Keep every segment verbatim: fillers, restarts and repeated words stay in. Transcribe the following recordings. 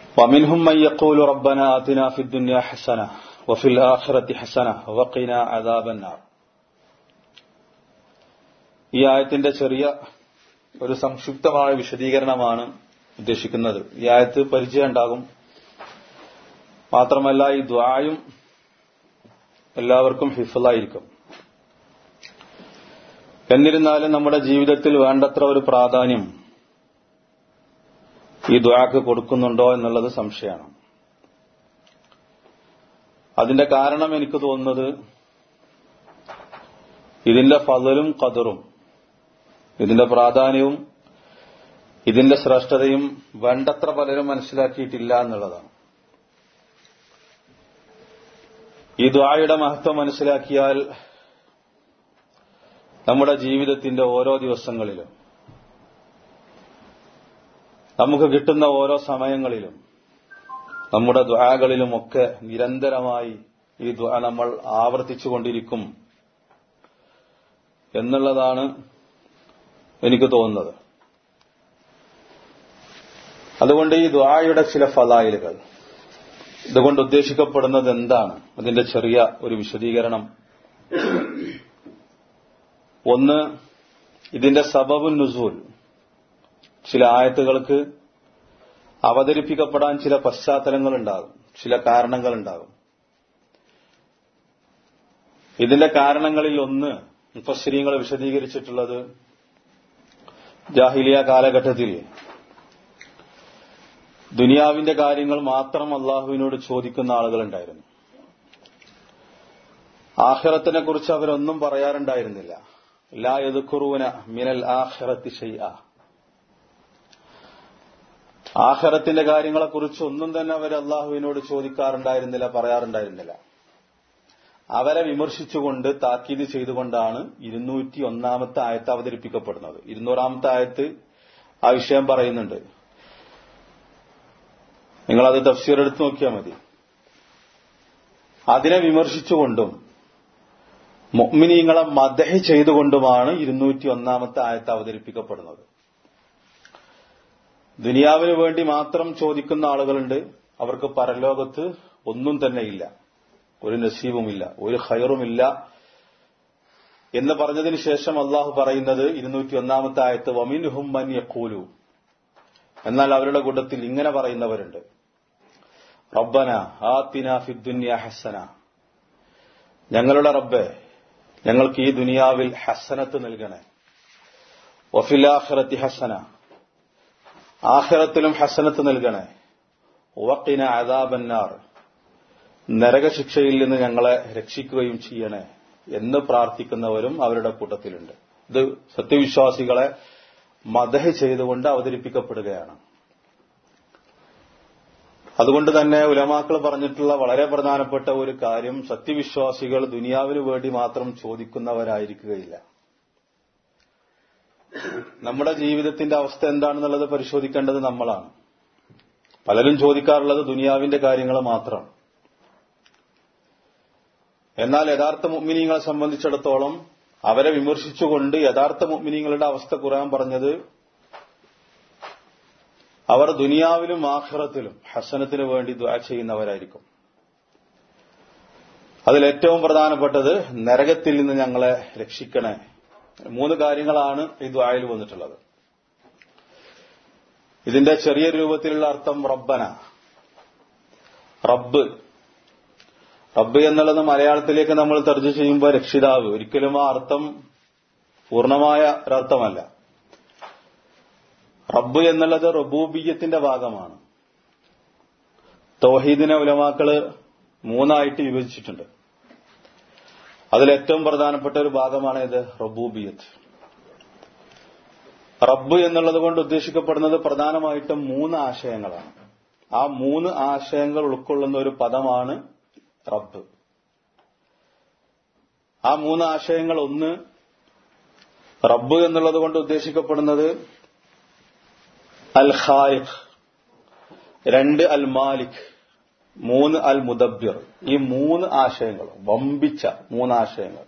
ومنهم من يقول ربنا آتنا في الدنيا حسنة وفي الآخرة حسنة وقنا عذاب النار. ഈ ആയത്തിന്റെ ചെറിയ ഒരു സംക്ഷിപ്തമായ വിശദീകരണമാണ് ഉദ്ദേശിക്കുന്നത്. ഈ ആയത്ത് പരിചയം ഉണ്ടാകും. മാത്രമല്ല ഈ ദുആയും എല്ലാവർക്കും ഹിഫ്ളായിരിക്കും. എന്നിരുന്നാലും നമ്മുടെ ജീവിതത്തിൽ വേണ്ടത്ര ഒരു പ്രാധാന്യം ഈ ദുആക്ക് കൊടുക്കുന്നുണ്ടോ എന്നുള്ളത് സംശയമാണ്. അതിന്റെ കാരണം എനിക്ക് തോന്നുന്നത് ഇതിന്റെ ഫളലും ഖദറും, ഇതിന്റെ പ്രാധാന്യവും ഇതിന്റെ ശ്രേഷ്ഠതയും വേണ്ടത്ര പലരും മനസ്സിലാക്കിയിട്ടില്ല എന്നുള്ളതാണ്. ഈ ദുആയുടെ മഹത്വം മനസ്സിലാക്കിയാൽ നമ്മുടെ ജീവിതത്തിന്റെ ഓരോ ദിവസങ്ങളിലും നമുക്ക് കിട്ടുന്ന ഓരോ സമയങ്ങളിലും നമ്മുടെ ദുആകളിലുമൊക്കെ നിരന്തരമായി ഈ ദുആ നമ്മൾ ആവർത്തിച്ചുകൊണ്ടിരിക്കും എന്നുള്ളതാണ് എനിക്ക് തോന്നുന്നത്. അതുകൊണ്ട് ഈ ദുആയുടെ ചില ഫളായിലുകൾ, ഇതുകൊണ്ട് ഉദ്ദേശിക്കപ്പെടുന്നത് എന്താണ്, അതിന്റെ ചെറിയ ഒരു വിശദീകരണം. ഒന്ന്, ഇതിന്റെ സബബുൻ നുസൂൽ, ചില ആയത്തുകൾക്ക് അവതരിപ്പിക്കപ്പെടാൻ ചില പശ്ചാത്തലങ്ങളുണ്ടാകും, ചില കാരണങ്ങളുണ്ടാകും. ഇതിന്റെ കാരണങ്ങളിൽ ഒന്ന് മുഫസ്സിരീങ്ങൾ വിശദീകരിച്ചിട്ടുള്ളത്, ജാഹിലിയ കാലഘട്ടത്തിൽ ദുനിയാവിന്റെ കാര്യങ്ങൾ മാത്രം അള്ളാഹുവിനോട് ചോദിക്കുന്ന ആളുകളുണ്ടായിരുന്നു. ആഖിറത്തിനെ കുറിച്ച് അവരൊന്നും പറയാറുണ്ടായിരുന്നില്ല. ലാ യദ്കുറൂന മിനൽ ആഖിറത്തി ശൈഅ, ആഖിറത്തിന്റെ കാര്യങ്ങളെക്കുറിച്ച് ഒന്നും തന്നെ അവർ അള്ളാഹുവിനോട് ചോദിക്കാറുണ്ടായിരുന്നില്ല, പറയാറുണ്ടായിരുന്നില്ല. അവരെ വിമർശിച്ചുകൊണ്ട് താക്കീത് ചെയ്തുകൊണ്ടാണ് ഇരുന്നൂറ്റി ഒന്നാമത്തെ ആയത്ത് അവതരിപ്പിക്കപ്പെടുന്നത്. ഇരുന്നൂറാമത്തെ ആയത്ത് ആ വിഷയം പറയുന്നുണ്ട്. നിങ്ങളത് തഫ്സീർ എടുത്ത് നോക്കിയാൽ മതി. അതിനെ വിമർശിച്ചുകൊണ്ടും മുഅ്മിനീങ്ങളെ മദ്ഹ് ചെയ്തുകൊണ്ടുമാണ് ഇരുന്നൂറ്റി ഒന്നാമത്തെ ആയത്ത് അവതരിപ്പിക്കപ്പെടുന്നത്. ദുനിയാവിന് വേണ്ടി മാത്രം ചോദിക്കുന്ന ആളുകളുണ്ട്. അവർക്ക് പരലോകത്ത് ഒന്നും തന്നെയില്ല, ഒരു നസീബുമില്ല, ഒരു ഖൈറുമില്ല എന്ന് പറഞ്ഞതിന് ശേഷം അള്ളാഹു പറയുന്നത് ഇരുന്നൂറ്റി ഒന്നാമത്തെ ആയത്ത് വമിൻഹും മൻ യഖൂലു, എന്നാൽ അവരുടെ കൂട്ടത്തിൽ ഇങ്ങനെ പറയുന്നവരുണ്ട്, റബ്ബന ആതിനാ ഫിദ്ദുനിയ ഹസന, ഞങ്ങളുടെ റബ്ബേ ഞങ്ങൾക്ക് ഈ ദുനിയാവിൽ ഹസനത്ത് നൽകണേ, വഫിൽ ആഖിറതി ഹസന, ആഖിറത്തിലും ഹസനത്ത് നൽകണേ, വഖിന അദാബന്നാർ, നരകശിക്ഷയിൽ നിന്ന് ഞങ്ങളെ രക്ഷിക്കുകയും ചെയ്യണേ എന്ന് പ്രാർത്ഥിക്കുന്നവരും അവരുടെ കൂട്ടത്തിലുണ്ട്. ഇത് സത്യവിശ്വാസികളെ മദ്ഹ് ചെയ്തുകൊണ്ട് അവതരിപ്പിക്കപ്പെടുകയാണ്. അതുകൊണ്ട് തന്നെ ഉലമാക്കൾ പറഞ്ഞിട്ടുള്ള വളരെ പ്രധാനപ്പെട്ട ഒരു കാര്യം, സത്യവിശ്വാസികൾ ദുനിയാവിനു വേണ്ടി മാത്രം ചോദിക്കുന്നവരായിരിക്കുകയില്ല. നമ്മുടെ ജീവിതത്തിന്റെ അവസ്ഥ എന്താണെന്നുള്ളത് പരിശോധിക്കേണ്ടത് നമ്മളാണ്. പലരും ചോദിക്കാറുള്ളത് ദുനിയാവിന്റെ കാര്യങ്ങൾ മാത്രം. എന്നാൽ യഥാർത്ഥ മുഅ്മിനീങ്ങളെ സംബന്ധിച്ചിടത്തോളം അവരെ വിമർശിച്ചുകൊണ്ട് യഥാർത്ഥ മുഅ്മിനീങ്ങളുടെ അവസ്ഥ ഖുർആൻ പറഞ്ഞത്, അവർ ദുനിയാവിലും ആഖിറത്തിലും ഹസനത്തിന് വേണ്ടി ദുആ ചെയ്യുന്നവരായിരിക്കും. അതിലേറ്റവും പ്രധാനപ്പെട്ടത് നരകത്തിൽ നിന്ന് ഞങ്ങളെ രക്ഷിക്കണേ. മൂന്ന് കാര്യങ്ങളാണ് ഈ ദുആയിൽ വന്നിട്ടുള്ളത്. ഇതിന്റെ ചെറിയ രൂപത്തിലുള്ള അർത്ഥം റബ്ബന, റബ്ബ്. റബ്ബ് എന്നുള്ളത് മലയാളത്തിലേക്ക് നമ്മൾ തർജ്ജമ ചെയ്യുമ്പോൾ രക്ഷിതാവ്, ഒരിക്കലും ആ അർത്ഥം പൂർണ്ണമായ ഒരർത്ഥമല്ല. റബ്ബ് എന്നുള്ളത് റബൂബിയ്യത്തിന്റെ ഭാഗമാണ്. തൗഹീദിനെ ഉലമാക്കള് മൂന്നായിട്ട് വിഭജിച്ചിട്ടുണ്ട്. അതിലേറ്റവും പ്രധാനപ്പെട്ട ഒരു ഭാഗമാണ് ഇത് റബൂബിയത്ത്. റബ്ബ് എന്നുള്ളത് കൊണ്ട് ഉദ്ദേശിക്കപ്പെടുന്നത് പ്രധാനമായിട്ടും മൂന്ന് ആശയങ്ങളാണ്. ആ മൂന്ന് ആശയങ്ങൾ ഉൾക്കൊള്ളുന്ന ഒരു പദമാണ് റബ്ബ്. ആ മൂന്ന് ആശയങ്ങൾ, ഒന്ന് റബ്ബ് എന്നുള്ളത് കൊണ്ട് ഉദ്ദേശിക്കപ്പെടുന്നത് അൽ ഖാലിഖ്, രണ്ട് അൽ മാലിക്, മൂന്ന് അൽ മുദബ്ബിർ. ഈ മൂന്ന് ആശയങ്ങൾ, വമ്പിച്ച മൂന്ന് ആശയങ്ങൾ.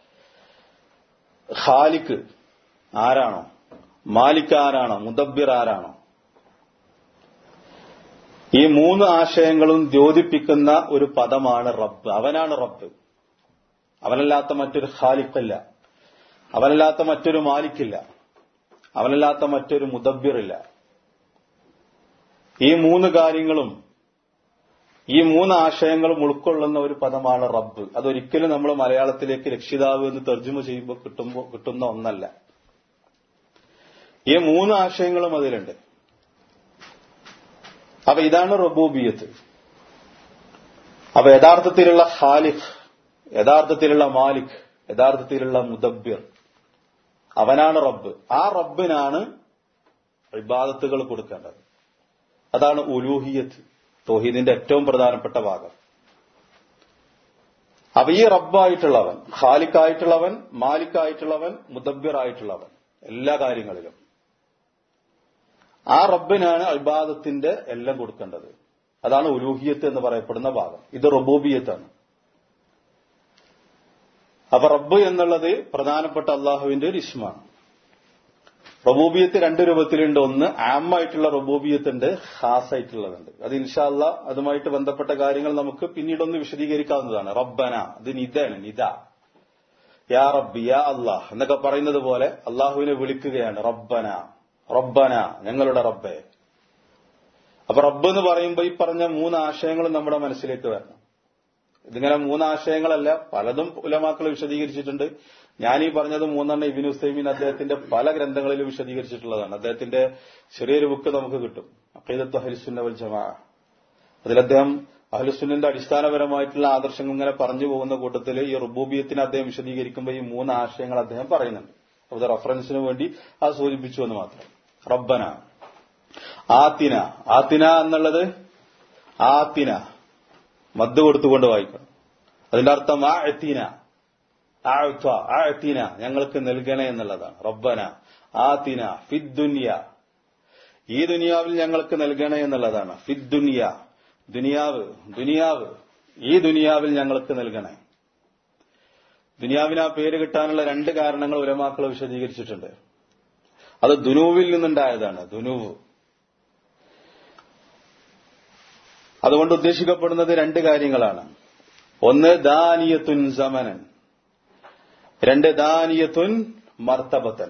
ഖാലിഖ് ആരാണോ, മാലിക് ആരാണോ, മുദബ്ബിർ ആരാണോ, ഈ മൂന്ന് ആശയങ്ങളും ദ്യോതിപ്പിക്കുന്ന ഒരു പദമാണ് റബ്ബ്. അവനാണ് റബ്ബ്. അവനല്ലാത്ത മറ്റൊരു ഖാലിഖില്ല, അവനല്ലാത്ത മറ്റൊരു മാലിക്കില്ല, അവനല്ലാത്ത മറ്റൊരു മുദബ്ബിറില്ല. ഈ മൂന്ന് കാര്യങ്ങളും ഈ മൂന്ന് ആശയങ്ങളും ഉൾക്കൊള്ളുന്ന ഒരു പദമാണ് റബ്ബ്. അതൊരിക്കലും നമ്മൾ മലയാളത്തിലേക്ക് രക്ഷിതാവ് എന്ന് തർജ്ജമ ചെയ്യുമ്പോൾ കിട്ടുമ്പോൾ കിട്ടുന്ന ഒന്നല്ല. ഈ മൂന്ന് ആശയങ്ങളും അതിലുണ്ട്. അപ്പൊ ഇതാണ് റബൂബിയത്ത്. അപ്പൊ യഥാർത്ഥത്തിലുള്ള ഖാലിഖ്, യഥാർത്ഥത്തിലുള്ള മാലിക്, യഥാർത്ഥത്തിലുള്ള മുദബ്ബിർ, അവനാണ് റബ്ബ്. ആ റബ്ബിനാണ് ഇബാദത്തുകൾ കൊടുക്കേണ്ടത്. അതാണ് ഉലൂഹിയത്ത്, തൗഹീദിന്റെ ഏറ്റവും പ്രധാനപ്പെട്ട ഭാഗം. അപ്പൊ ഈ റബ്ബായിട്ടുള്ളവൻ, ഖാലിഖായിട്ടുള്ളവൻ, മാലിക്കായിട്ടുള്ളവൻ, മുദബ്ബിർ ആയിട്ടുള്ളവൻ, എല്ലാ കാര്യങ്ങളിലും ആ റബ്ബിനാണ് ഇബാദത്തിന്റെ എല്ലാം കൊടുക്കേണ്ടത്. അതാണ് ഉലൂഹിയത്ത് എന്ന് പറയപ്പെടുന്ന ഭാഗം. ഇത് റബൂബിയത്താണ്. അപ്പൊ റബ്ബ് എന്നുള്ളത് പ്രധാനപ്പെട്ട അള്ളാഹുവിന്റെ ഒരു ഇസ്മാണ്. റബൂബിയത്ത് രണ്ട് രൂപത്തിലുണ്ട്. ഒന്ന് ആമായിട്ടുള്ള റബൂബിയത്തുണ്ട്, ഖാസായിട്ടുള്ളതുണ്ട്. അത് ഇൻഷാ അല്ലാഹ് അതുമായിട്ട് ബന്ധപ്പെട്ട കാര്യങ്ങൾ നമുക്ക് പിന്നീടൊന്ന് വിശദീകരിക്കാവുന്നതാണ്. റബ്ബന, ഇത് നിദാണ്, നിദ. യാ റബ്ബി, യാ അല്ലാഹ് എന്നൊക്കെ പറയുന്നത് പോലെ അള്ളാഹുവിനെ വിളിക്കുകയാണ്. റബ്ബന, റബ്ബന, ഞങ്ങളുടെ റബ്ബേ. അപ്പൊ റബ്ബ് എന്ന് പറയുമ്പോൾ ഈ പറഞ്ഞ മൂന്ന് ആശയങ്ങളും നമ്മുടെ മനസ്സിലേക്ക് വരണം. ഇതിങ്ങനെ മൂന്നാശയങ്ങളല്ല, പലതും ഉലമാക്കൾ വിശദീകരിച്ചിട്ടുണ്ട്. ഞാനീ പറഞ്ഞത് മൂന്നെണ്ണം ഇബ്നു ഉസൈമീൻ അദ്ദേഹത്തിന്റെ പല ഗ്രന്ഥങ്ങളിലും വിശദീകരിച്ചിട്ടുള്ളതാണ്. അദ്ദേഹത്തിന്റെ ചെറിയൊരു ബുക്ക് നമുക്ക് കിട്ടും, അഖീദത്തു അഹ്ലുസുന്ന വൽ ജമാഅ. അതിൽ അദ്ദേഹം അഹ്ലുസുന്നന്റെ അടിസ്ഥാനപരമായിട്ടുള്ള ആദർശങ്ങൾ ഇങ്ങനെ പറഞ്ഞു പോകുന്ന കൂട്ടത്തിൽ ഈ റുബൂബിയത്തിനെ അദ്ദേഹം വിശദീകരിക്കുമ്പോൾ ഈ മൂന്ന് ആശയങ്ങൾ അദ്ദേഹം പറയുന്നുണ്ട്. അത് റഫറൻസിന് വേണ്ടി അത് സൂചിപ്പിച്ചു എന്ന് മാത്രം. റബ്ബന, ആത്തിന. ആത്തിന എന്നുള്ളത് ആത്തിന മദ് കൊടുത്തുകൊണ്ട് വായിക്കണം. അതിന്റെ അർത്ഥം ആഅ്തിന, ആഅ്ത, ആഅ്തിന, ഞങ്ങൾക്ക് നൽകണേ എന്നുള്ളതാണ്. റബ്ബന ആത്തിന ഫിദ്ദുനിയ, ഈ ദുനിയാവിൽ ഞങ്ങൾക്ക് നൽകണേ എന്നുള്ളതാണ്. ഫിദ്ദുനിയ, ദുനിയാവ്, ദുനിയാവ്, ഈ ദുനിയാവിൽ ഞങ്ങൾക്ക് നൽകണേ. ദുനിയാവിന് ആ പേര് കിട്ടാനുള്ള രണ്ട് കാരണങ്ങൾ ഉലമാക്കൾ വിശദീകരിച്ചിട്ടുണ്ട്. അത് ദുനൂവിൽ നിന്നുണ്ടായതാണ്. ദുനൂവ് അതുകൊണ്ട് ഉദ്ദേശിക്കപ്പെടുന്നത് രണ്ട് കാര്യങ്ങളാണ്. ഒന്ന് ദാനിയത്തുൻ സമനൻ, രണ്ട് ദാനിയത്തുൻ മർത്തബത്തൻ.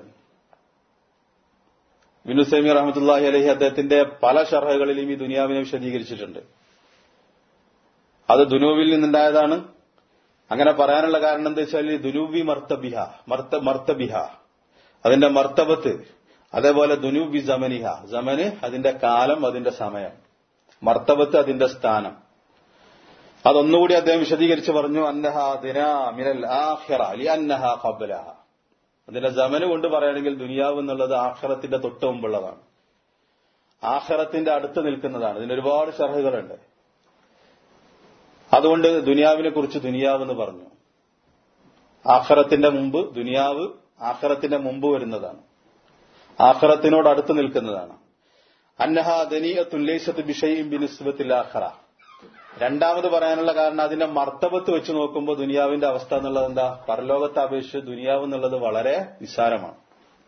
ഇബ്നു ഉസൈമീൻ റഹ്മത്തുള്ളാഹി അലൈഹി അദ്ദേഹത്തിന്റെ പല ശർഹകളിലും ഈ ദുനിയാവിനെ വിശദീകരിച്ചിട്ടുണ്ട്. അത് ദുനൂവിൽ നിന്നുണ്ടായതാണ്. അങ്ങനെ പറയാനുള്ള കാരണം എന്താ വെച്ചാൽ ദുനൂബി മർത്തബിഹ, മർത്ത മർത്തബിഹ അതിന്റെ മർത്തബത്ത്, അതേപോലെ ദുനൂബി സമനിഹ, സമന് അതിന്റെ കാലം, അതിന്റെ സമയം, മർത്തബത്ത് അതിന്റെ സ്ഥാനം. അതൊന്നുകൂടി അദ്ദേഹം വിശദീകരിച്ച് പറഞ്ഞു. അന്നഹ ദിനാ മിനൽ ആഖിറ ലിഅന്നഹ ഖബ്ലഹ. അതിന്റെ സമന് കൊണ്ട് പറയുകയാണെങ്കിൽ ദുനിയാവ് എന്നുള്ളത് ആഖിറത്തിന്റെ തൊട്ട് മുമ്പുള്ളതാണ്, ആഖിറത്തിന്റെ അടുത്ത് നിൽക്കുന്നതാണ്. ഇതിന് ഒരുപാട് ശർഹുകളുണ്ട്. അതുകൊണ്ട് ദുനിയാവിനെ കുറിച്ച് ദുനിയാവ് എന്ന് പറഞ്ഞു. ആഖിറത്തിന്റെ മുമ്പ് ദുനിയാവ്, ആഖിറത്തിന്റെ മുമ്പ് വരുന്നതാണ്, ആഖിറത്തിനോട് അടുത്ത് നിൽക്കുന്നതാണ്. അന്നഹ ദനിയത്തുൻ ലൈസത്ത് ബിശൈഇൻ ബിനിസ്ബത്തിൽ ആഖിറ. രണ്ടാമത് പറയാനുള്ള കാരണം അതിന്റെ മർത്തബത്ത് വെച്ച് നോക്കുമ്പോൾ ദുനിയാവിന്റെ അവസ്ഥ എന്നുള്ളത് എന്താ, പരലോകത്തെ അപേക്ഷിച്ച് ദുനിയാവ് എന്നുള്ളത് വളരെ നിസ്സാരമാണ്.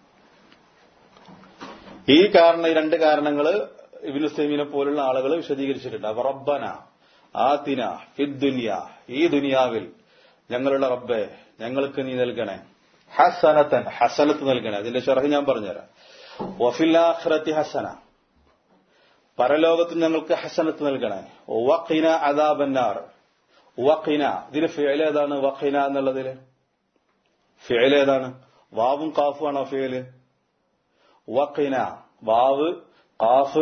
ഈ കാരണം, ഈ രണ്ട് കാരണങ്ങൾ ഇബ്നു ഉസൈമീനെ പോലുള്ള ആളുകൾ വിശദീകരിച്ചിട്ടുണ്ട്. അപ്പൊ റബ്ബന ആതിന ഫിദ്ദുനിയ, ഈ ദുനിയാവിൽ ഞങ്ങളുടെ റബ്ബേ ഞങ്ങൾക്ക് നീ നൽകണേ. ഹസനത്തൻ, ഹസനത്ത് നൽകണേ. അതിന്റെ ശർഹ് ഞാൻ പറഞ്ഞുതരാം. വഫിൽ ആഖിറതി ഹസന, പരലോകത്ത് ഞങ്ങൾക്ക് ഹസനത്ത് നൽകണേ. വഖിന അദാബന്നാർ, വഖിന, ഇതിന് ഫിഅൽ ഏതാണ്? വഖിന എന്നുള്ളതില് ഫിഅൽ ഏതാണ്? വാവും കാഫും ആണോ ഫിഅല്? വഖിന, വാവ് കാഫ്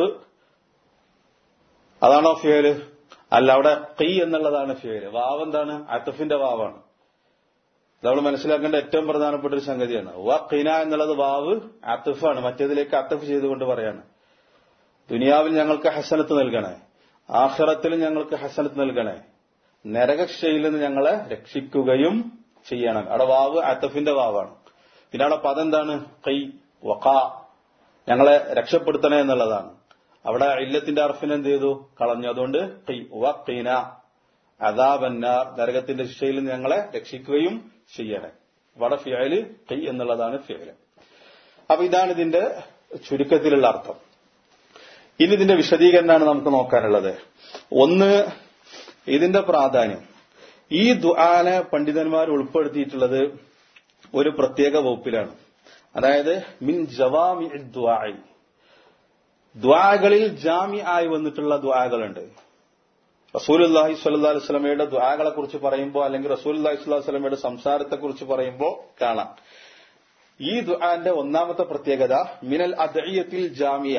അതാണോ ഫിഅല്? അല്ല, അവിടെ ഖി എന്നുള്ളതാണ് ഫിഅല്. വാവ് എന്താണ്? അത്ഫിന്റെ വാവാണ്. നമ്മൾ മനസ്സിലാക്കേണ്ട ഏറ്റവും പ്രധാനപ്പെട്ട ഒരു സംഗതിയാണ്. വഖിന എന്നുള്ളത് വാവ് അത്ഫാണ്, മറ്റേതിലേക്ക് അത്ഫ് ചെയ്തുകൊണ്ട് പറയാണ്. ദുനിയാവിൽ ഞങ്ങൾക്ക് ഹസനത്ത് നൽകണേ, ആഖിറത്തിലും ഞങ്ങൾക്ക് ഹസനത്ത് നൽകണേ, നരകശിക്ഷയിൽ നിന്ന് ഞങ്ങളെ രക്ഷിക്കുകയും ചെയ്യണം. അവിടെ വാവ് അത്ഫിന്റെ വാവാണ്. പിന്നെ അവിടെ പദം എന്താണ്? ഖൈ, വഖാ, ഞങ്ങളെ രക്ഷപ്പെടുത്തണേ എന്നുള്ളതാണ്. അവിടെ ഇല്ലത്തിന്റെ അർഫിനെ എന്ത് ചെയ്തു? കളഞ്ഞു. അതുകൊണ്ട് ഖൈ വഖിന അദാബന്നാർ, നരകത്തിന്റെ ശിക്ഷയിൽ നിന്ന് ഞങ്ങളെ രക്ഷിക്കുകയും ചെയ്യണേ. അവിടെ ഫിഅല് ഖൈ എന്നുള്ളതാണ് ഫിഅല്. അപ്പൊ ഇതാണ് ഇതിന്റെ ചുരുക്കത്തിലുള്ള അർത്ഥം. ഇനി ഇതിന്റെ വിശദീകരണമാണ് നമുക്ക് നോക്കാനുള്ളത്. ഒന്ന്, ഇതിന്റെ പ്രാധാന്യം. ഈ ദുആനെ പണ്ഡിതന്മാർ ഉൾപ്പെടുത്തിയിട്ടുള്ളത് ഒരു പ്രത്യേക വകുപ്പിലാണ്. അതായത് മിൻ ജവാമി ദുആഇ, ദുആകളിൽ ജാമി ആയി വന്നിട്ടുള്ള ദുആകളുണ്ട്. റസൂലുള്ളാഹി സ്വല്ലല്ലാഹു അലൈഹി വസല്ലമയുടെ ദുആകളെ കുറിച്ച് പറയുമ്പോൾ, അല്ലെങ്കിൽ റസൂലുള്ളാഹി സ്വല്ലല്ലാഹു അലൈഹി വസല്ലമയുടെ സംസാരത്തെ കുറിച്ച് പറയുമ്പോൾ കാണാം. ഈ ദുആന്റെ ഒന്നാമത്തെ പ്രത്യേകത മിനൽ അദ്ഇയത്തിൽ ജാമിയ,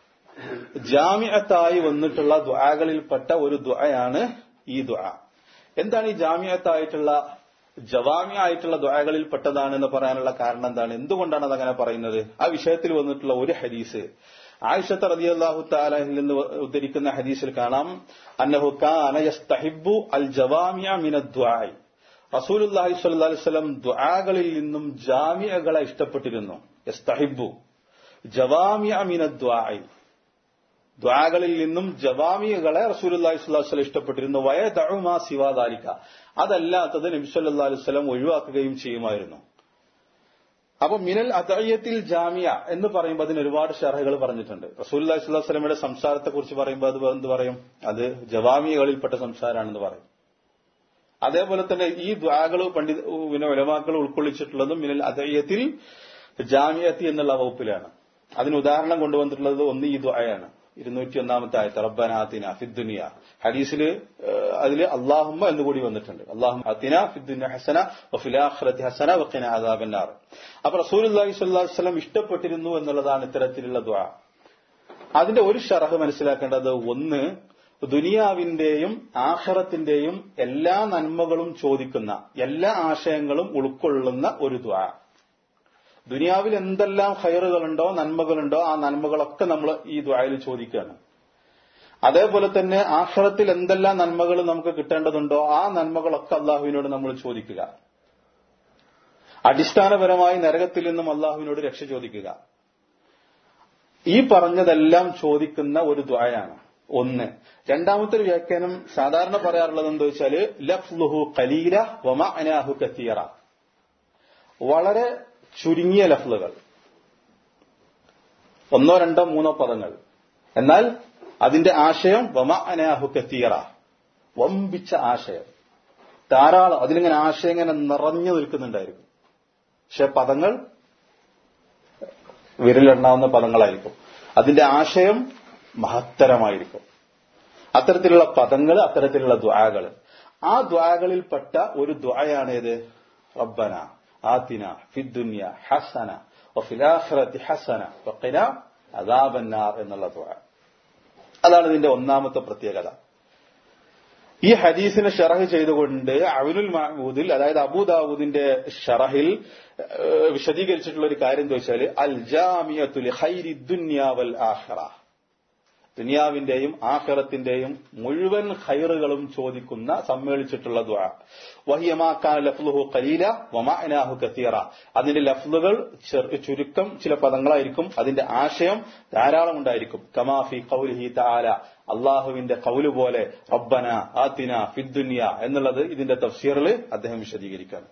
ജാമിഅത്തായി വന്നിട്ടുള്ള ദുആകളിൽപ്പെട്ട ഒരു ദുആയാണ് ഈ ദുആ. എന്താണ് ഈ ജാമിഅത്തായിട്ടുള്ള ജവാമി ആയിട്ടുള്ള ദുആകളിൽ പെട്ടതാണെന്ന് പറയാനുള്ള കാരണം എന്താണ്? എന്തുകൊണ്ടാണ് അതങ്ങനെ പറയുന്നത്? ആ വിഷയത്തിൽ വന്നിട്ടുള്ള ഒരു ഹദീസ്, ആയിഷത്ത് റളിയല്ലാഹു തആല അൻഹയിൽ നിന്ന് ഉദ്ധരിക്കുന്ന ഹദീസിൽ കാണാം, അന്നഹു കാന യസ്തഹിബ്ബു അൽ ജവാമിഅ മിനദ് ദുആഇ, റസൂലുള്ളാഹി സ്വല്ലല്ലാഹു അലൈഹി വസല്ലം ദുആകളിൽ നിന്നും ജാമിഅകളെ ഇഷ്ടപ്പെട്ടിരുന്നു. യസ്തഹിബ്ബു ജവാമിഅ മിനദ് ദുആഇ, ദുആകളിൽ നിന്നും ജവാമികളെ റസൂലുള്ളാഹി സ്വല്ലല്ലാഹു അലൈഹി വസല്ലം ഇഷ്ടപ്പെട്ടിരുന്നു. വയദഉ മാ സിവാ ദാലിക, അതല്ലാത്തത് നബി സല്ലല്ലാഹു അലൈഹി വസല്ലം ഒഴിവാക്കുകയും ചെയ്യുമായിരുന്നു. അപ്പൊ മിനൽ അദ്ഇയത്തിൽ ജാമിയ എന്ന് പറയുമ്പോൾ അതിന് ഒരുപാട് ശർഹകൾ പറഞ്ഞിട്ടുണ്ട്. റസൂലുള്ളാഹി സ്വല്ലല്ലാഹു അലൈഹി വസല്ലമയുടെ സംസാരത്തെ കുറിച്ച് പറയുമ്പോൾ അത് എന്ത് പറയും? അത് ജവാമികളിൽപ്പെട്ട സംസാരമാണെന്ന് പറയും. അതേപോലെ തന്നെ ഈ ദുആകൾ പണ്ഡിത പിന്നെ ഉലമാക്കൾ ഉൾക്കൊള്ളിച്ചിട്ടുള്ളതും മിനൽ അദ്ഇയത്തിൽ ജാമിയത്തി എന്നുള്ള വകുപ്പിലാണ്. അതിന് ഉദാഹരണം കൊണ്ടുവന്നിട്ടുള്ളത് ഒന്ന് ഈ ദുആയാണ്. ഇരുന്നൂറ്റി ഒന്നാമത്തെ ആയത്ത് റബ്ബനാ ആതിനാ ഫിദ്ദുനിയ, ഹദീസിൽ അതിൽ അല്ലാഹുമ്മ എന്നുകൂടി വന്നിട്ടുണ്ട്. അല്ലാഹുമ്മ ആതിനാ ഫിദ്ദുനിയ ഹസന വഫിൽ ആഖിറതി ഹസന വഖിനാ അദാബന്നാർ. അപ്പൊ റസൂലുള്ളാഹി സ്വല്ലല്ലാഹു അലൈഹി വസല്ലം ഇഷ്ടപ്പെട്ടിരുന്നു എന്നുള്ളതാണ് ഇത്തരത്തിലുള്ള ദുആ. അതിന്റെ ഒരു ശറഹ് മനസ്സിലാക്കേണ്ടത്, ഒന്ന്, ദുനിയാവിന്റെയും ആഖിറത്തിന്റെയും എല്ലാ നന്മകളും ചോദിക്കുന്ന, എല്ലാ ആശയങ്ങളും ഉൾക്കൊള്ളുന്ന ഒരു ദുആ. ദുനിയാവിൽ എന്തെല്ലാം ഖൈറുകളുണ്ടോ, നന്മകളുണ്ടോ, ആ നന്മകളൊക്കെ നമ്മൾ ഈ ദുആയിൽ ചോദിക്കുകയാണ്. അതേപോലെ തന്നെ ആഖിറത്തിൽ എന്തെല്ലാം നന്മകൾ നമുക്ക് കിട്ടേണ്ടതുണ്ടോ, ആ നന്മകളൊക്കെ അള്ളാഹുവിനോട് നമ്മൾ ചോദിക്കുക. അടിസ്ഥാനപരമായി നരകത്തിൽ നിന്നും അള്ളാഹുവിനോട് രക്ഷ ചോദിക്കുക. ഈ പറഞ്ഞതെല്ലാം ചോദിക്കുന്ന ഒരു ദുആയാണ് ഒന്ന്. രണ്ടാമത്തെ ഒരു വ്യാഖ്യാനം സാധാരണ പറയാറുള്ളത് എന്താ വെച്ചാൽ, ലഫ്ലുഹു ഖലീല വമഅനാഹു കസീറ, വളരെ ചുരുങ്ങിയ ലഫ്ലുകൾ, ഒന്നോ രണ്ടോ മൂന്നോ പദങ്ങൾ, എന്നാൽ അതിന്റെ ആശയം വമഅനാഹു കസീറ, വമ്പിച്ച ആശയം, ധാരാളം. അതിലിങ്ങനെ ആശയം ഇങ്ങനെ നിറഞ്ഞു നിൽക്കുന്നുണ്ടായിരിക്കും. പക്ഷെ പദങ്ങൾ വിരലെണ്ണാവുന്ന പദങ്ങളായിരിക്കും. അതിന്റെ ആശയം മഹത്തരമായിരിക്കും. അത്തരത്തിലുള്ള പദങ്ങൾ, അത്തരത്തിലുള്ള ദുആകൾ, ആ ദുആകളിൽപ്പെട്ട ഒരു ദുആയാണേത്? റബ്ബന ആതിന ഫിദ്ദുനിയ ഹസന വഫിൽ ആഖിറതി ഹസന വഖിനാ അദാബന്നാർ എന്നുള്ള ദുആ. അതാണ് ഇതിന്റെ ഒന്നാമത്തെ പ്രത്യേകത. ഈ ഹദീസിനെ ഷറഹ് ചെയ്തുകൊണ്ട് അവനുൽ മഅബൂദിൽ, അതായത് അബൂദാവൂദിന്റെ ഷറഹിൽ വിശദീകരിച്ചിട്ടുള്ള ഒരു കാര്യം എന്താ വെച്ചാൽ, അൽ ജാമിഅത്തു ലി ഖൈരി ദുനിയ വൽ ആഖിറ, ദുനിയാവിന്റെയും ആഖിറത്തിന്റെയും മുഴുവൻ ഖൈറുകളും ചോദിക്കുന്ന സമ്മേളിച്ചിട്ടുള്ള ദുആ. വഹിയ മാ കാന ലഫ്ലുഹു ഖലീല വമഅനാഹു കസീറ, അതിന്റെ ലഫ്ലുകൾ ചുരുക്കം ചില പദങ്ങളായിരിക്കും, അതിന്റെ ആശയം ധാരാളം ഉണ്ടായിരിക്കും. കമാ ഫി ഖൗലിഹി തആല, അള്ളാഹുവിന്റെ ഖൗല് പോലെ റബ്ബന ആതിന ഫിദ്ദുനിയ എന്നുള്ളത് ഇതിന്റെ തഫ്സീറിൽ അദ്ദേഹം വിശദീകരിക്കുകയാണ്.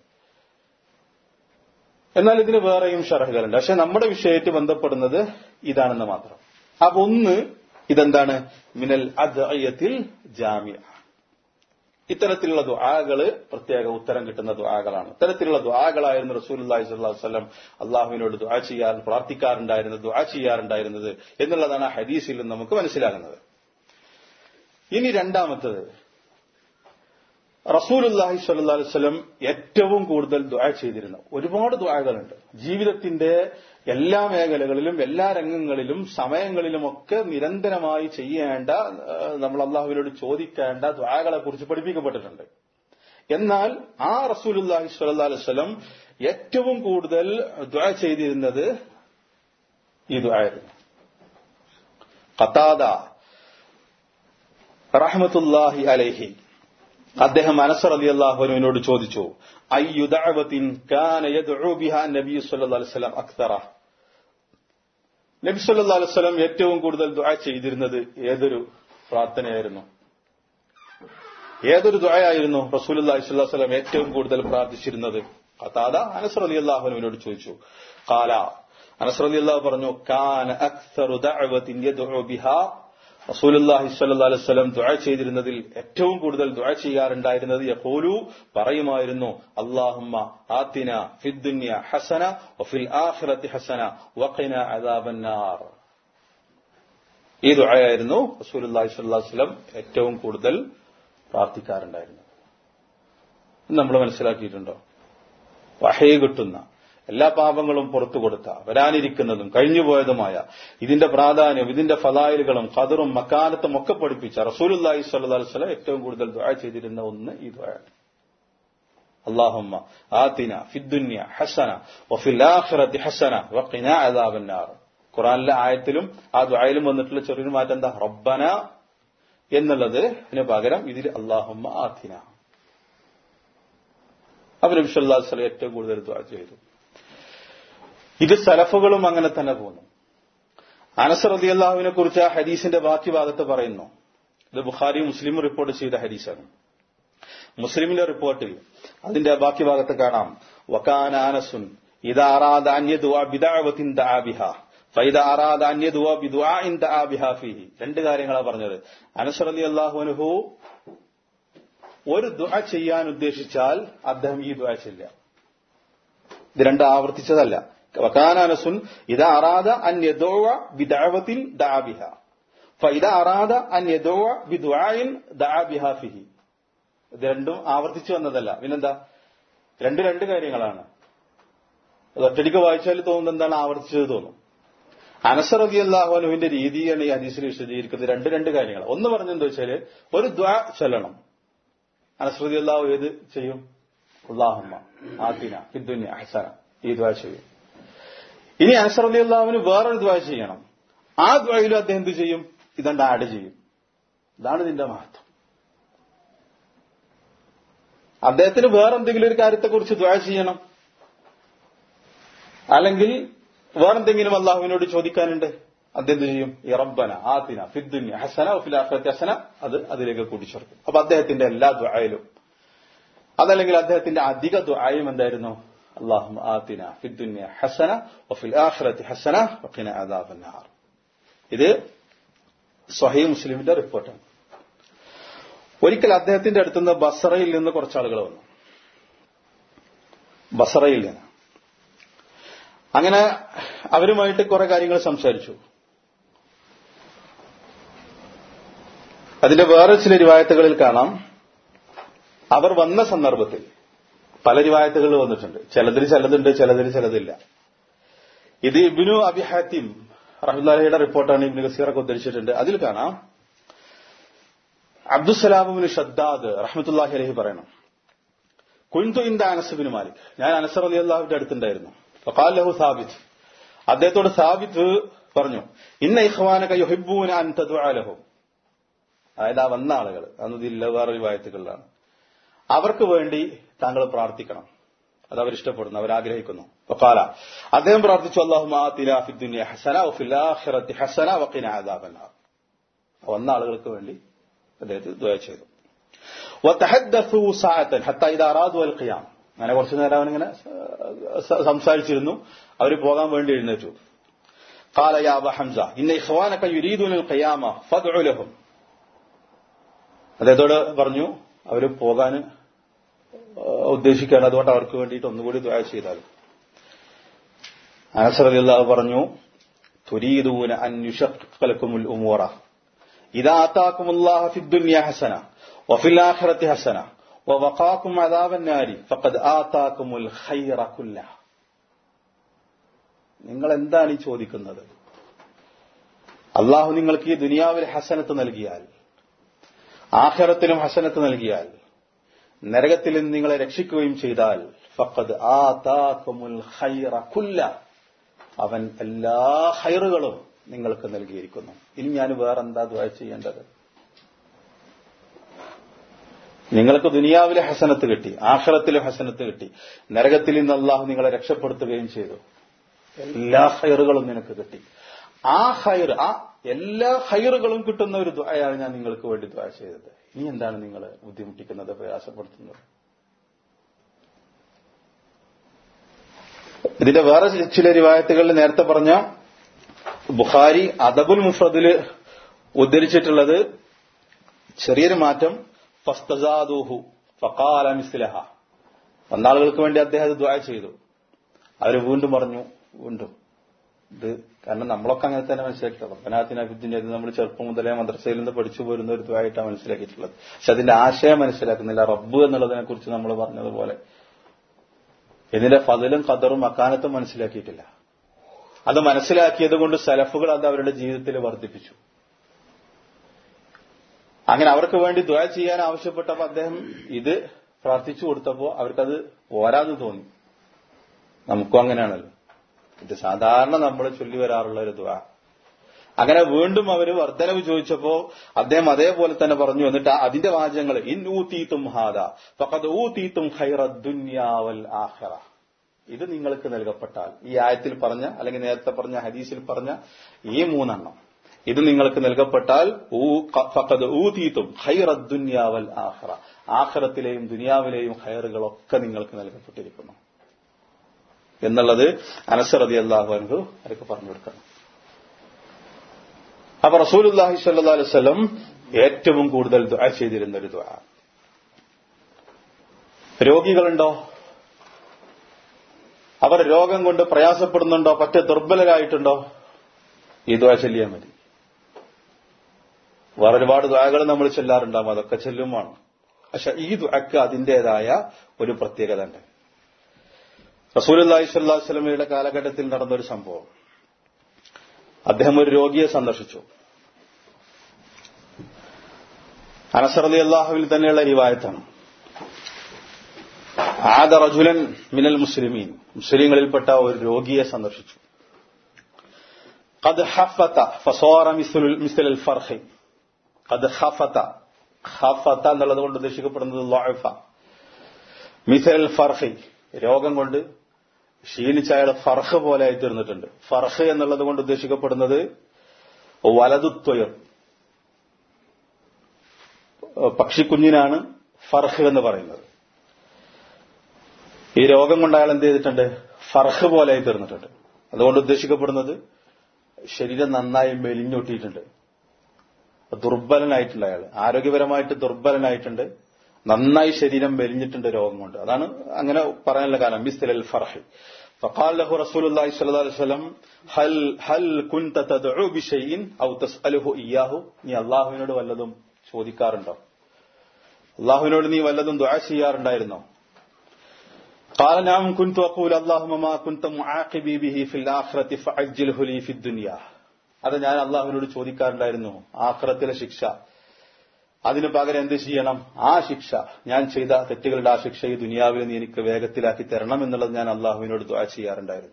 എന്നാൽ ഇതിന് വേറെയും ഷറഹുകളുണ്ട്. പക്ഷെ നമ്മുടെ വിഷയമായിട്ട് ബന്ധപ്പെടുന്നത് ഇതാണെന്ന് മാത്രം. അപ്പൊ ഒന്ന്, ഇതെന്താണ്? മിനൽ അദ്ഇയത്തിൽ ജാമിഅ. ഇത്തരത്തിലുള്ള ദുആകള് പ്രത്യേക ഉത്തരം കിട്ടുന്ന ദുആകളാണ്. ഇത്തരത്തിലുള്ള ദുആകളായിരുന്നു റസൂലുള്ളാഹി സ്വല്ലല്ലാഹു അലൈഹി വസല്ലം അള്ളാഹുവിനോട് ദുആ ചെയ്യാൻ പ്രാർത്ഥിക്കാറുണ്ടായിരുന്നത്, ദുആ ചെയ്യാറുണ്ടായിരുന്നത് എന്നുള്ളതാണ് ആ ഹദീസിൽ നിന്ന് നമുക്ക് മനസ്സിലാകുന്നത്. ഇനി രണ്ടാമത്തത്, റസൂലുള്ളാഹി സ്വല്ലല്ലാഹു അലൈഹി വസല്ലം ഏറ്റവും കൂടുതൽ ദുആ ചെയ്തിരുന്ന ഒരുപാട് ദുആകളുണ്ട്. ജീവിതത്തിന്റെ എല്ലാ മേഖലകളിലും എല്ലാ രംഗങ്ങളിലും സമയങ്ങളിലുമൊക്കെ നിരന്തരമായി ചെയ്യേണ്ട, നമ്മൾ അള്ളാഹുവിനോട് ചോദിക്കേണ്ട ദുആകളെ കുറിച്ച് പഠിപ്പിക്കപ്പെട്ടിട്ടുണ്ട്. എന്നാൽ ആ റസൂലുള്ളാഹി സ്വല്ലല്ലാഹു അലൈഹി വസല്ലം ഏറ്റവും കൂടുതൽ ദുആ ചെയ്തിരുന്നത് ഈ ദുആയായിരുന്നു. ഖതാദ റഹ്മത്തുള്ളാഹി അലൈഹി, അദ്ദേഹം അനസ് റളിയല്ലാഹു അൻഹുവിനോട് ചോദിച്ചു, അയ്യു ദഅവത്തിൻ കാന യദ്ഉ ബിഹാ നബി സല്ലല്ലാഹു അലൈഹി വസല്ലം അക്തറ, നബി സല്ലല്ലാഹു അലൈഹി വസല്ലം ഏറ്റവും കൂടുതൽ ദുആ ചെയ്തിരുന്നത് ഏതൊരു പ്രാർത്ഥനയായിരുന്നു? ഏതൊരു ദുആയായിരുന്നു റസൂലുള്ളാഹി സ്വല്ലല്ലാഹു അലൈഹി വസല്ലം ഏറ്റവും കൂടുതൽ പ്രാർത്ഥിച്ചിരുന്നത്? ഖതാദ അനസ് റളിയല്ലാഹു അൻഹുവിനോട് ചോദിച്ചു. ഖാല, അനസ് റളിയല്ലാഹു പറഞ്ഞു കാന അക്സറു ദഅവത്തിൻ യദ്ഉ ബിഹാ റസൂലുള്ളാഹി സ്വല്ലല്ലാഹു അലൈഹി വസല്ലം ദുആ ചെയ്തിരുന്നതിൽ ഏറ്റവും കൂടുതൽ ദുആ ചെയ്യാറുണ്ടായിരുന്നത് യഖൂലു പറയുമായിരുന്നു അല്ലാഹുമ്മ ആതിന ഫിദ് ദുനിയ ഹസന വഫിൽ ആഖിറതി ഹസന വഖിനാ അദാബന്നാർ. ഈ ദുആയായിരുന്നു റസൂലുള്ളാഹി സ്വല്ലല്ലാഹു അലൈഹി വസല്ലം ഏറ്റവും കൂടുതൽ പ്രാർത്ഥിക്കാറുണ്ടായിരുന്നത്. നമ്മൾ മനസ്സിലാക്കിയിട്ടുണ്ടോ? വഹയ് കിട്ടുന്ന എല്ലാ പാപങ്ങളും പുറത്തു കൊടുത്ത വരാനിരിക്കുന്നതും കഴിഞ്ഞുപോയതുമായ ഇതിന്റെ പ്രാധാന്യം, ഇതിന്റെ ഫളായിലുകളും ഖദറും മക്കാനത്തും ഒക്കെ പഠിപ്പിച്ച റസൂലുള്ളാഹി സ്വല്ലല്ലാഹു അലൈഹി വസല്ലം ഏറ്റവും കൂടുതൽ ദുആ ചെയ്തിരുന്ന ഒന്ന് ഈ ദുആയാണ്. അല്ലാഹുമ്മ ആതിന ഫിദ് ദുനിയ ഹസന വഫിൽ ആഖിറതി ഹസന വഖിനാ അദാബന്നാർ. ഖുർആനിലെ ആയത്തിലും ആ ദുആയിലും വന്നിട്ടുള്ള ചെറിയൊരു മാറ്റം എന്താ? റബ്ബന എന്നുള്ളത് അതിന് പകരം ഇതിൽ അല്ലാഹുമ്മ ആതിന. അപ്പോൾ നബി സല്ലല്ലാഹു അലൈഹി വസല്ലം ഏറ്റവും കൂടുതൽ ദുആ ചെയ്തു. ഇത് സലഫുകളും അങ്ങനെ തന്നെ പോകുന്നു. അനസ് റളിയല്ലാഹുവിനെ കുറിച്ച് ആ ഹദീസിന്റെ ബാക്കി ഭാഗത്ത് പറയുന്നു. ഇത് ബുഖാരി മുസ്ലിം റിപ്പോർട്ട് ചെയ്ത ഹദീസാണ്. മുസ്ലിമിന്റെ റിപ്പോർട്ടിൽ അതിന്റെ ബാക്കി ഭാഗത്ത് കാണാം വകാന അനസുൻ ഇദാ അറാദ അൻ യദുഅ ബിദഅവത്തിൻ ദഅ ബിഹാ ഫൈദാ അറാദ അൻ യദുഅ ബിദുആഇൻ ദഅ ബിഹാ ഫീഹി. രണ്ട് കാര്യങ്ങളാണ് പറഞ്ഞത്. അനസ് റളിയല്ലാഹു അൻഹു ഒരു ദുആ ചെയ്യാൻ ഉദ്ദേശിച്ചാൽ അദ്ദേഹം ഈ ദുആ ചൊല്ലുക. ഇത് രണ്ട് ആവർത്തിച്ചതല്ല. വകാന അനസുൻ ഇദാ അറാദ അൻ യദുഅ ബിദഅവത്തിൻ ദഅ ബിഹാ ഫൈദാ അറാദ അൻ യദുഅ ബിദുആഇൻ ദഅ ബിഹാ ഫീഹി. ഇത് രണ്ടും ആവർത്തിച്ചു വന്നതല്ല. പിന്നെന്താ? രണ്ട് രണ്ട് കാര്യങ്ങളാണ്. അത് ഒറ്റടിക്ക് വായിച്ചാൽ തോന്നുന്നത് എന്താണ്? ആവർത്തിച്ചത് തോന്നും. അനസ് റളിയല്ലാഹു അൻഹുവിന്റെ രീതിയാണ് ഈ ഹദീസിൽ വിശദീകരിക്കുന്നത്. രണ്ട് രണ്ട് കാര്യങ്ങൾ. ഒന്ന് പറഞ്ഞെന്താ വെച്ചാല് ഒരു ദുആ ചൊല്ലണം. അനസ് റളിയല്ലാഹു ഏത് ചെയ്യും? അല്ലാഹുമ്മ ആതിന ഫിദ് ദുനിയ ഹസന, ഈ ദുആ ചെയ്യും. ഇനി അനസ് റളിയല്ലാഹുവിന് വേറൊരു ദുആ ചെയ്യണം. ആ ദുആയിലും അദ്ദേഹം എന്ത് ചെയ്യും? ഇതണ്ട് ആഡ് ചെയ്യും. ഇതാണ് ഇതിന്റെ മഹത്വം. അദ്ദേഹത്തിന് വേറെന്തെങ്കിലും ഒരു കാര്യത്തെക്കുറിച്ച് ദുആ ചെയ്യണം, അല്ലെങ്കിൽ വേറെന്തെങ്കിലും അള്ളാഹുവിനോട് ചോദിക്കാനുണ്ട്, അദ്ദേഹം ചെയ്യും ഈ റബ്ബന ആതിന ഫിദ് ദുനിയ ഹസന വഫിൽ ആഖിറതി ഹസന, അത് അതിലേക്ക് കൂട്ടിച്ചേർക്കും. അപ്പൊ അദ്ദേഹത്തിന്റെ എല്ലാ ദുആയിലും, അതല്ലെങ്കിൽ അദ്ദേഹത്തിന്റെ അധിക ദുആയും എന്തായിരുന്നു? അല്ലാഹുമ്മ ആതിന ഫിദ് ദുനിയ ഹസന വഫിൽ ആഖിറതി ഹസന വഖിനാ അദാബന്നാർ. ഇത് സ്വഹീഹ് മുസ്ലിമിന്റെ റിപ്പോർട്ടാണ്. ഒരിക്കൽ അദ്ദേഹത്തിന്റെ അടുത്തുനിന്ന് ബസറയിൽ നിന്ന് കുറച്ചാളുകൾ വന്നു. ബസറയിൽ നിന്ന് അങ്ങനെ അവരുമായിട്ട് കുറെ കാര്യങ്ങൾ സംസാരിച്ചു. അതിന്റെ വേറെ ചില റിവായത്തുകളിൽ കാണാം, അവർ വന്ന സന്ദർഭത്തിൽ പല റിവായത്തുകൾ വന്നിട്ടുണ്ട്. ചിലതിൽ ചിലതുണ്ട്, ചിലതിൽ ചിലതില്ല. ഇത് ഇബ്നു അബി ഹാത്തിം റഹ്മത്തുള്ളാഹിയുടെ റിപ്പോർട്ടാണ്. ഇബ്നു കസീറൊക്കെ ഉദ്ധരിച്ചിട്ടുണ്ട്. അതിൽ കാണാം അബ്ദുസ്സലാം ഇബ്നു ഷദ്ദാദ് റഹ്മത്തുള്ളാഹി അലൈഹി പറയണം, കുൻതു ഇൻദ അനസ് ഇബ്നു മാലിക്, ഞാൻ അനസ് റളിയല്ലാഹുവിന്റെ അടുത്തുണ്ടായിരുന്നു. ഫഖാല ലഹു സാബിത്ത്, അദ്ദേഹത്തോട് സാബിത്ത് പറഞ്ഞു, ഇന്ന ഇഖ്വാനക യുഹിബ്ബൂന അൻ തദ്ഉഅ ലഹും, അതായത് ആ വന്ന ആളുകൾ, അന്നതില്ല വേറെ റിവായത്തുകളിലാണ്, അവർക്ക് വേണ്ടി താങ്കൾ പ്രാർത്ഥിക്കണം, അത് അവരിഷ്ടപ്പെടുന്നു, അവരാഗ്രഹിക്കുന്നു. ഫഖാല, അദ്ദേഹം പ്രാർത്ഥിച്ചു, അല്ലാഹുമ്മ ആതിനാ ഫിദ് ദുനിയ ഹസന വഫിൽ ആഖിറതി ഹസന വഖിനാ അദാബന്നാർ. വന്ന ആളുകൾക്ക് വേണ്ടി അദ്ദേഹത്തെ ദുആ ചെയ്തു. വതഹദ്ദസു സഅതൻ ഹത്താ ഇദാ അറാദു അൽ ഖിയാം, അങ്ങനെ കുറച്ചു നേരം അവനിങ്ങനെ സംസാരിച്ചിരുന്നു. അവർ പോകാൻ വേണ്ടി എഴുന്നേറ്റു. ഖാല യാ അബാ ഹംസ ഇന്ന ഇഖ്വാനക യുരീദൂന അൽ ഖിയാമ ഫദ്ഉ ലഹും, അദ്ദേഹത്തോട് പറഞ്ഞു, അവർ പോകാൻ ഉദ്ദേശിക്കുകയാണ്, അതുകൊണ്ട് അവർക്ക് വേണ്ടിയിട്ട് ഒന്നുകൂടി ദുആ ചെയ്താലും. അനസ് റളിയല്ലാഹു പറഞ്ഞു, തുരീദൂന അൻ യുശഖ്ഖ ലക്കുമുൽ ഉമൂറ ഇദാ ആതാകുമുല്ലാഹു ഫിദ് ദുനിയ ഹസന വഫിൽ ആഖിറതി ഹസന വവഖാകും അദാബൻ നാരി ഫഖദ് ആതാകുമുൽ ഖൈറ കുല്ലഹ. നിങ്ങൾ എന്താണ് ഈ ചോദിക്കുന്നത്? അള്ളാഹു നിങ്ങൾക്ക് ഈ ദുനിയാവിൽ ഹസനത്ത് നൽകിയാൽ, ആഖിറത്തിലും ഹസനത്ത് നൽകിയാൽ, നരകത്തിൽ നിന്ന് നിങ്ങളെ രക്ഷിക്കുകയും ചെയ്താൽ, ഫഖദ് ആതാകുമുൽ ഖൈറ കുല്ലഹ, അവൻ എല്ലാ ഖൈറുകളും നിങ്ങൾക്ക് നൽകിയിരിക്കുന്നു. ഇനി ഞാൻ വേറെന്താ ദുആ ചെയ്യേണ്ടത്? നിങ്ങൾക്ക് ദുനിയാവിലെ ഹസനത്ത് കിട്ടി, ആഖിറത്തിലെ ഹസനത്ത് കിട്ടി, നരകത്തിൽ നിന്ന് അള്ളാഹു നിങ്ങളെ രക്ഷപ്പെടുത്തുകയും ചെയ്തു, എല്ലാ ഖൈറുകളും നിനക്ക് കിട്ടി. ആ ഖൈർ, ആ എല്ലാ ഖൈറുകളും കിട്ടുന്ന ഒരു ദുആയാണ് ഞാൻ നിങ്ങൾക്ക് വേണ്ടി ദുആ ചെയ്തത്. ഇനി എന്താണ് നിങ്ങൾ ബുദ്ധിമുട്ടിക്കുന്നത്, പ്രയാസപ്പെടുത്തുന്നത്? ഇതിന്റെ വേറെ ചില റിവായത്തുകളിൽ നേരത്തെ പറഞ്ഞ ബുഖാരി അദബുൽ മുഫ്രദില് ഉദ്ധരിച്ചിട്ടുള്ളത് ചെറിയൊരു മാറ്റം, ഫസ്തസാദൂഹു ഫഖാല മിസ്ലഹ. വന്നാളുകൾക്ക് വേണ്ടി അദ്ദേഹം അത് ദുആ ചെയ്തു. അവര് വീണ്ടും പറഞ്ഞു വീണ്ടും ഇത്. കാരണം നമ്മളൊക്കെ അങ്ങനെ തന്നെ മനസ്സിലാക്കിയിട്ടുള്ളത്. റബ്ബനാതിനാ ഫിദ്ദുനിയ ഇത് നമ്മൾ ചെറുപ്പം മുതലേ മദ്രസയിൽ നിന്ന് പഠിച്ചു പോരുന്ന ഒരു ദുആയിട്ടാണ് മനസ്സിലാക്കിയിട്ടുള്ളത്. പക്ഷെ അതിന്റെ ആശയം മനസ്സിലാക്കുന്നില്ല. റബ്ബ് എന്നുള്ളതിനെ കുറിച്ച് നമ്മൾ പറഞ്ഞതുപോലെ ഇതിന്റെ ഫദലും ഖദറും അക്കാനത്തും മനസ്സിലാക്കിയിട്ടില്ല. അത് മനസ്സിലാക്കിയത് കൊണ്ട് സലഫുകൾ അത് അവരുടെ ജീവിതത്തിൽ വർദ്ധിപ്പിച്ചു. അങ്ങനെ അവർക്ക് വേണ്ടി ദുആ ചെയ്യാൻ ആവശ്യപ്പെട്ടപ്പോൾ അദ്ദേഹം ഇത് പ്രാർത്ഥിച്ചു കൊടുത്തപ്പോൾ അവർക്കത് പോരാന്ന് തോന്നി. നമുക്കും അങ്ങനെയാണല്ലോ, ഇത് സാധാരണ നമ്മൾ ചൊല്ലി വരാറുള്ള ഒരു ദുആ. അങ്ങനെ വീണ്ടും അവര് വർദ്ധനവ് ചോദിച്ചപ്പോ അദ്ദേഹം അതേപോലെ തന്നെ പറഞ്ഞു. എന്നിട്ട് അതിന്റെ വാചകങ്ങൾ ഇൻ ഊതീതും ഹാദാ ഫഖദ് ഊതീതും ഖൈറദ് ദുനിയാ വൽ ആഖിറ. ഇത് നിങ്ങൾക്ക് നൽകപ്പെട്ടാൽ, ഈ ആയത്തിൽ പറഞ്ഞ അല്ലെങ്കിൽ നേരത്തെ പറഞ്ഞ ഹദീസിൽ പറഞ്ഞ ഈ മൂന്നെണ്ണം ഇത് നിങ്ങൾക്ക് നൽകപ്പെട്ടാൽ ഫഖദ് ഊതീതും ഖൈറദ് ദുനിയാ വൽ ആഖിറ, ആഖിറത്തിലെയും ദുനിയാവിലെയും ഖൈറുകളൊക്കെ നിങ്ങൾക്ക് നൽകപ്പെട്ടിരിക്കുന്നു എന്നുള്ളത് അനസ് റളിയല്ലാഹു അൻഹു അവർക്ക് പറഞ്ഞു കൊടുക്കണം. അപ്പൊ റസൂലുള്ളാഹി സ്വല്ലല്ലാഹു അലൈഹി വസല്ലം ഏറ്റവും കൂടുതൽ ദുആ ചെയ്തിരുന്ന ഒരു ദുആ. രോഗികളുണ്ടോ, അവർ രോഗം കൊണ്ട് പ്രയാസപ്പെടുന്നുണ്ടോ, പറ്റ ദുർബലരായിട്ടുണ്ടോ, ഈ ദുആ ചൊല്ലിയാൽ മതി. വേറെ ഒരുപാട് ദുആകൾ നമ്മൾ ചൊല്ലാറുണ്ടാവും, അതൊക്കെ ചൊല്ലുമാണ്. പക്ഷെ ഈ ദുആക്ക് അതിന്റേതായ ഒരു പ്രത്യേകത ഉണ്ട്. റസൂലുള്ളാഹി സ്വല്ലല്ലാഹു അലൈഹി വസല്ലമയുടെ കാലഘട്ടത്തിൽ നടന്നൊരു സംഭവം. അദ്ദേഹം ഒരു രോഗിയെ സന്ദർശിച്ചു. അനസ് റളിയല്ലാഹുവിൽ തന്നെയുള്ള റിവായത്താണ്. ആദ റജുലൻ മിനൽ മുസ്ലിമീൻ, മുസ്ലിങ്ങളിൽപ്പെട്ട ഒരു രോഗിയെ സന്ദർശിച്ചു. ഖദ് ഹഫത ഫസാറ മിസ്ലുൽ മിസ്ലൽ ഫർഖി. ഖദ് ഹഫത, ഹഫത എന്നുള്ളത് കൊണ്ട് ഉദ്ദേശിക്കപ്പെടുന്നത് ളഅഫ. മിസ്ലൽ ഫർഖി, രോഗം കൊണ്ട് ക്ഷീണിച്ച അയാൾ ഫർഖ് പോലെ ആയി തീർന്നിട്ടുണ്ട്. ഫർഖ് എന്നുള്ളത് കൊണ്ട് ഉദ്ദേശിക്കപ്പെടുന്നത് വലതുത്വയർ, പക്ഷിക്കുഞ്ഞിനാണ് ഫർഖ് എന്ന് പറയുന്നത്. ഈ രോഗം കൊണ്ട് അയാൾ എന്ത് ചെയ്തിട്ടുണ്ട്, ഫർഖ് പോലെ ആയി തീർന്നിട്ടുണ്ട്. അതുകൊണ്ട് ഉദ്ദേശിക്കപ്പെടുന്നത് ശരീരം നന്നായി മെലിഞ്ഞൊട്ടിയിട്ടുണ്ട്, ദുർബലനായിട്ടുണ്ട്. അയാൾ ആരോഗ്യപരമായിട്ട് ദുർബലനായിട്ടുണ്ട്, നന്നായി ശരീരം മെലിഞ്ഞിട്ടുണ്ട് രോഗം കൊണ്ട്. അതാണ് അങ്ങനെ പറയാനുള്ള കാരണം. മിസ്ലൽ ഫർഹി. فقال له رسول الله صلى الله عليه وسلم هل هل كنت تدعو بشيء او تساله اياه. നീ അല്ലാഹുവിനോട് വല്ലതും ചോദിക്കാറുണ്ടോ, അല്ലാഹുവിനോട് നീ വല്ലതും ദുആ ചെയ്യാറുണ്ടായിരുന്നോ? قال نعم كنت اقول اللهم ما كنت معاقبي به في الاخره فعجله لي في الدنيا. അത് ഞാൻ അല്ലാഹുവിനോട് ചോദിക്കാറുണ്ടായിരുന്നു, ആഖിറത്തിലെ ശിക്ഷ അതിനു പകരം എന്ത് ചെയ്യണം, ആ ശിക്ഷ, ഞാൻ ചെയ്ത തെറ്റുകളുടെ ആ ശിക്ഷ ഈ ദുനിയാവിൽ നീ എനിക്ക് വേഗത്തിലാക്കി തരണം എന്നുള്ളത് ഞാൻ അല്ലാഹുവിനോട് ദുആ ചെയ്യാറുണ്ടായിരുന്നു.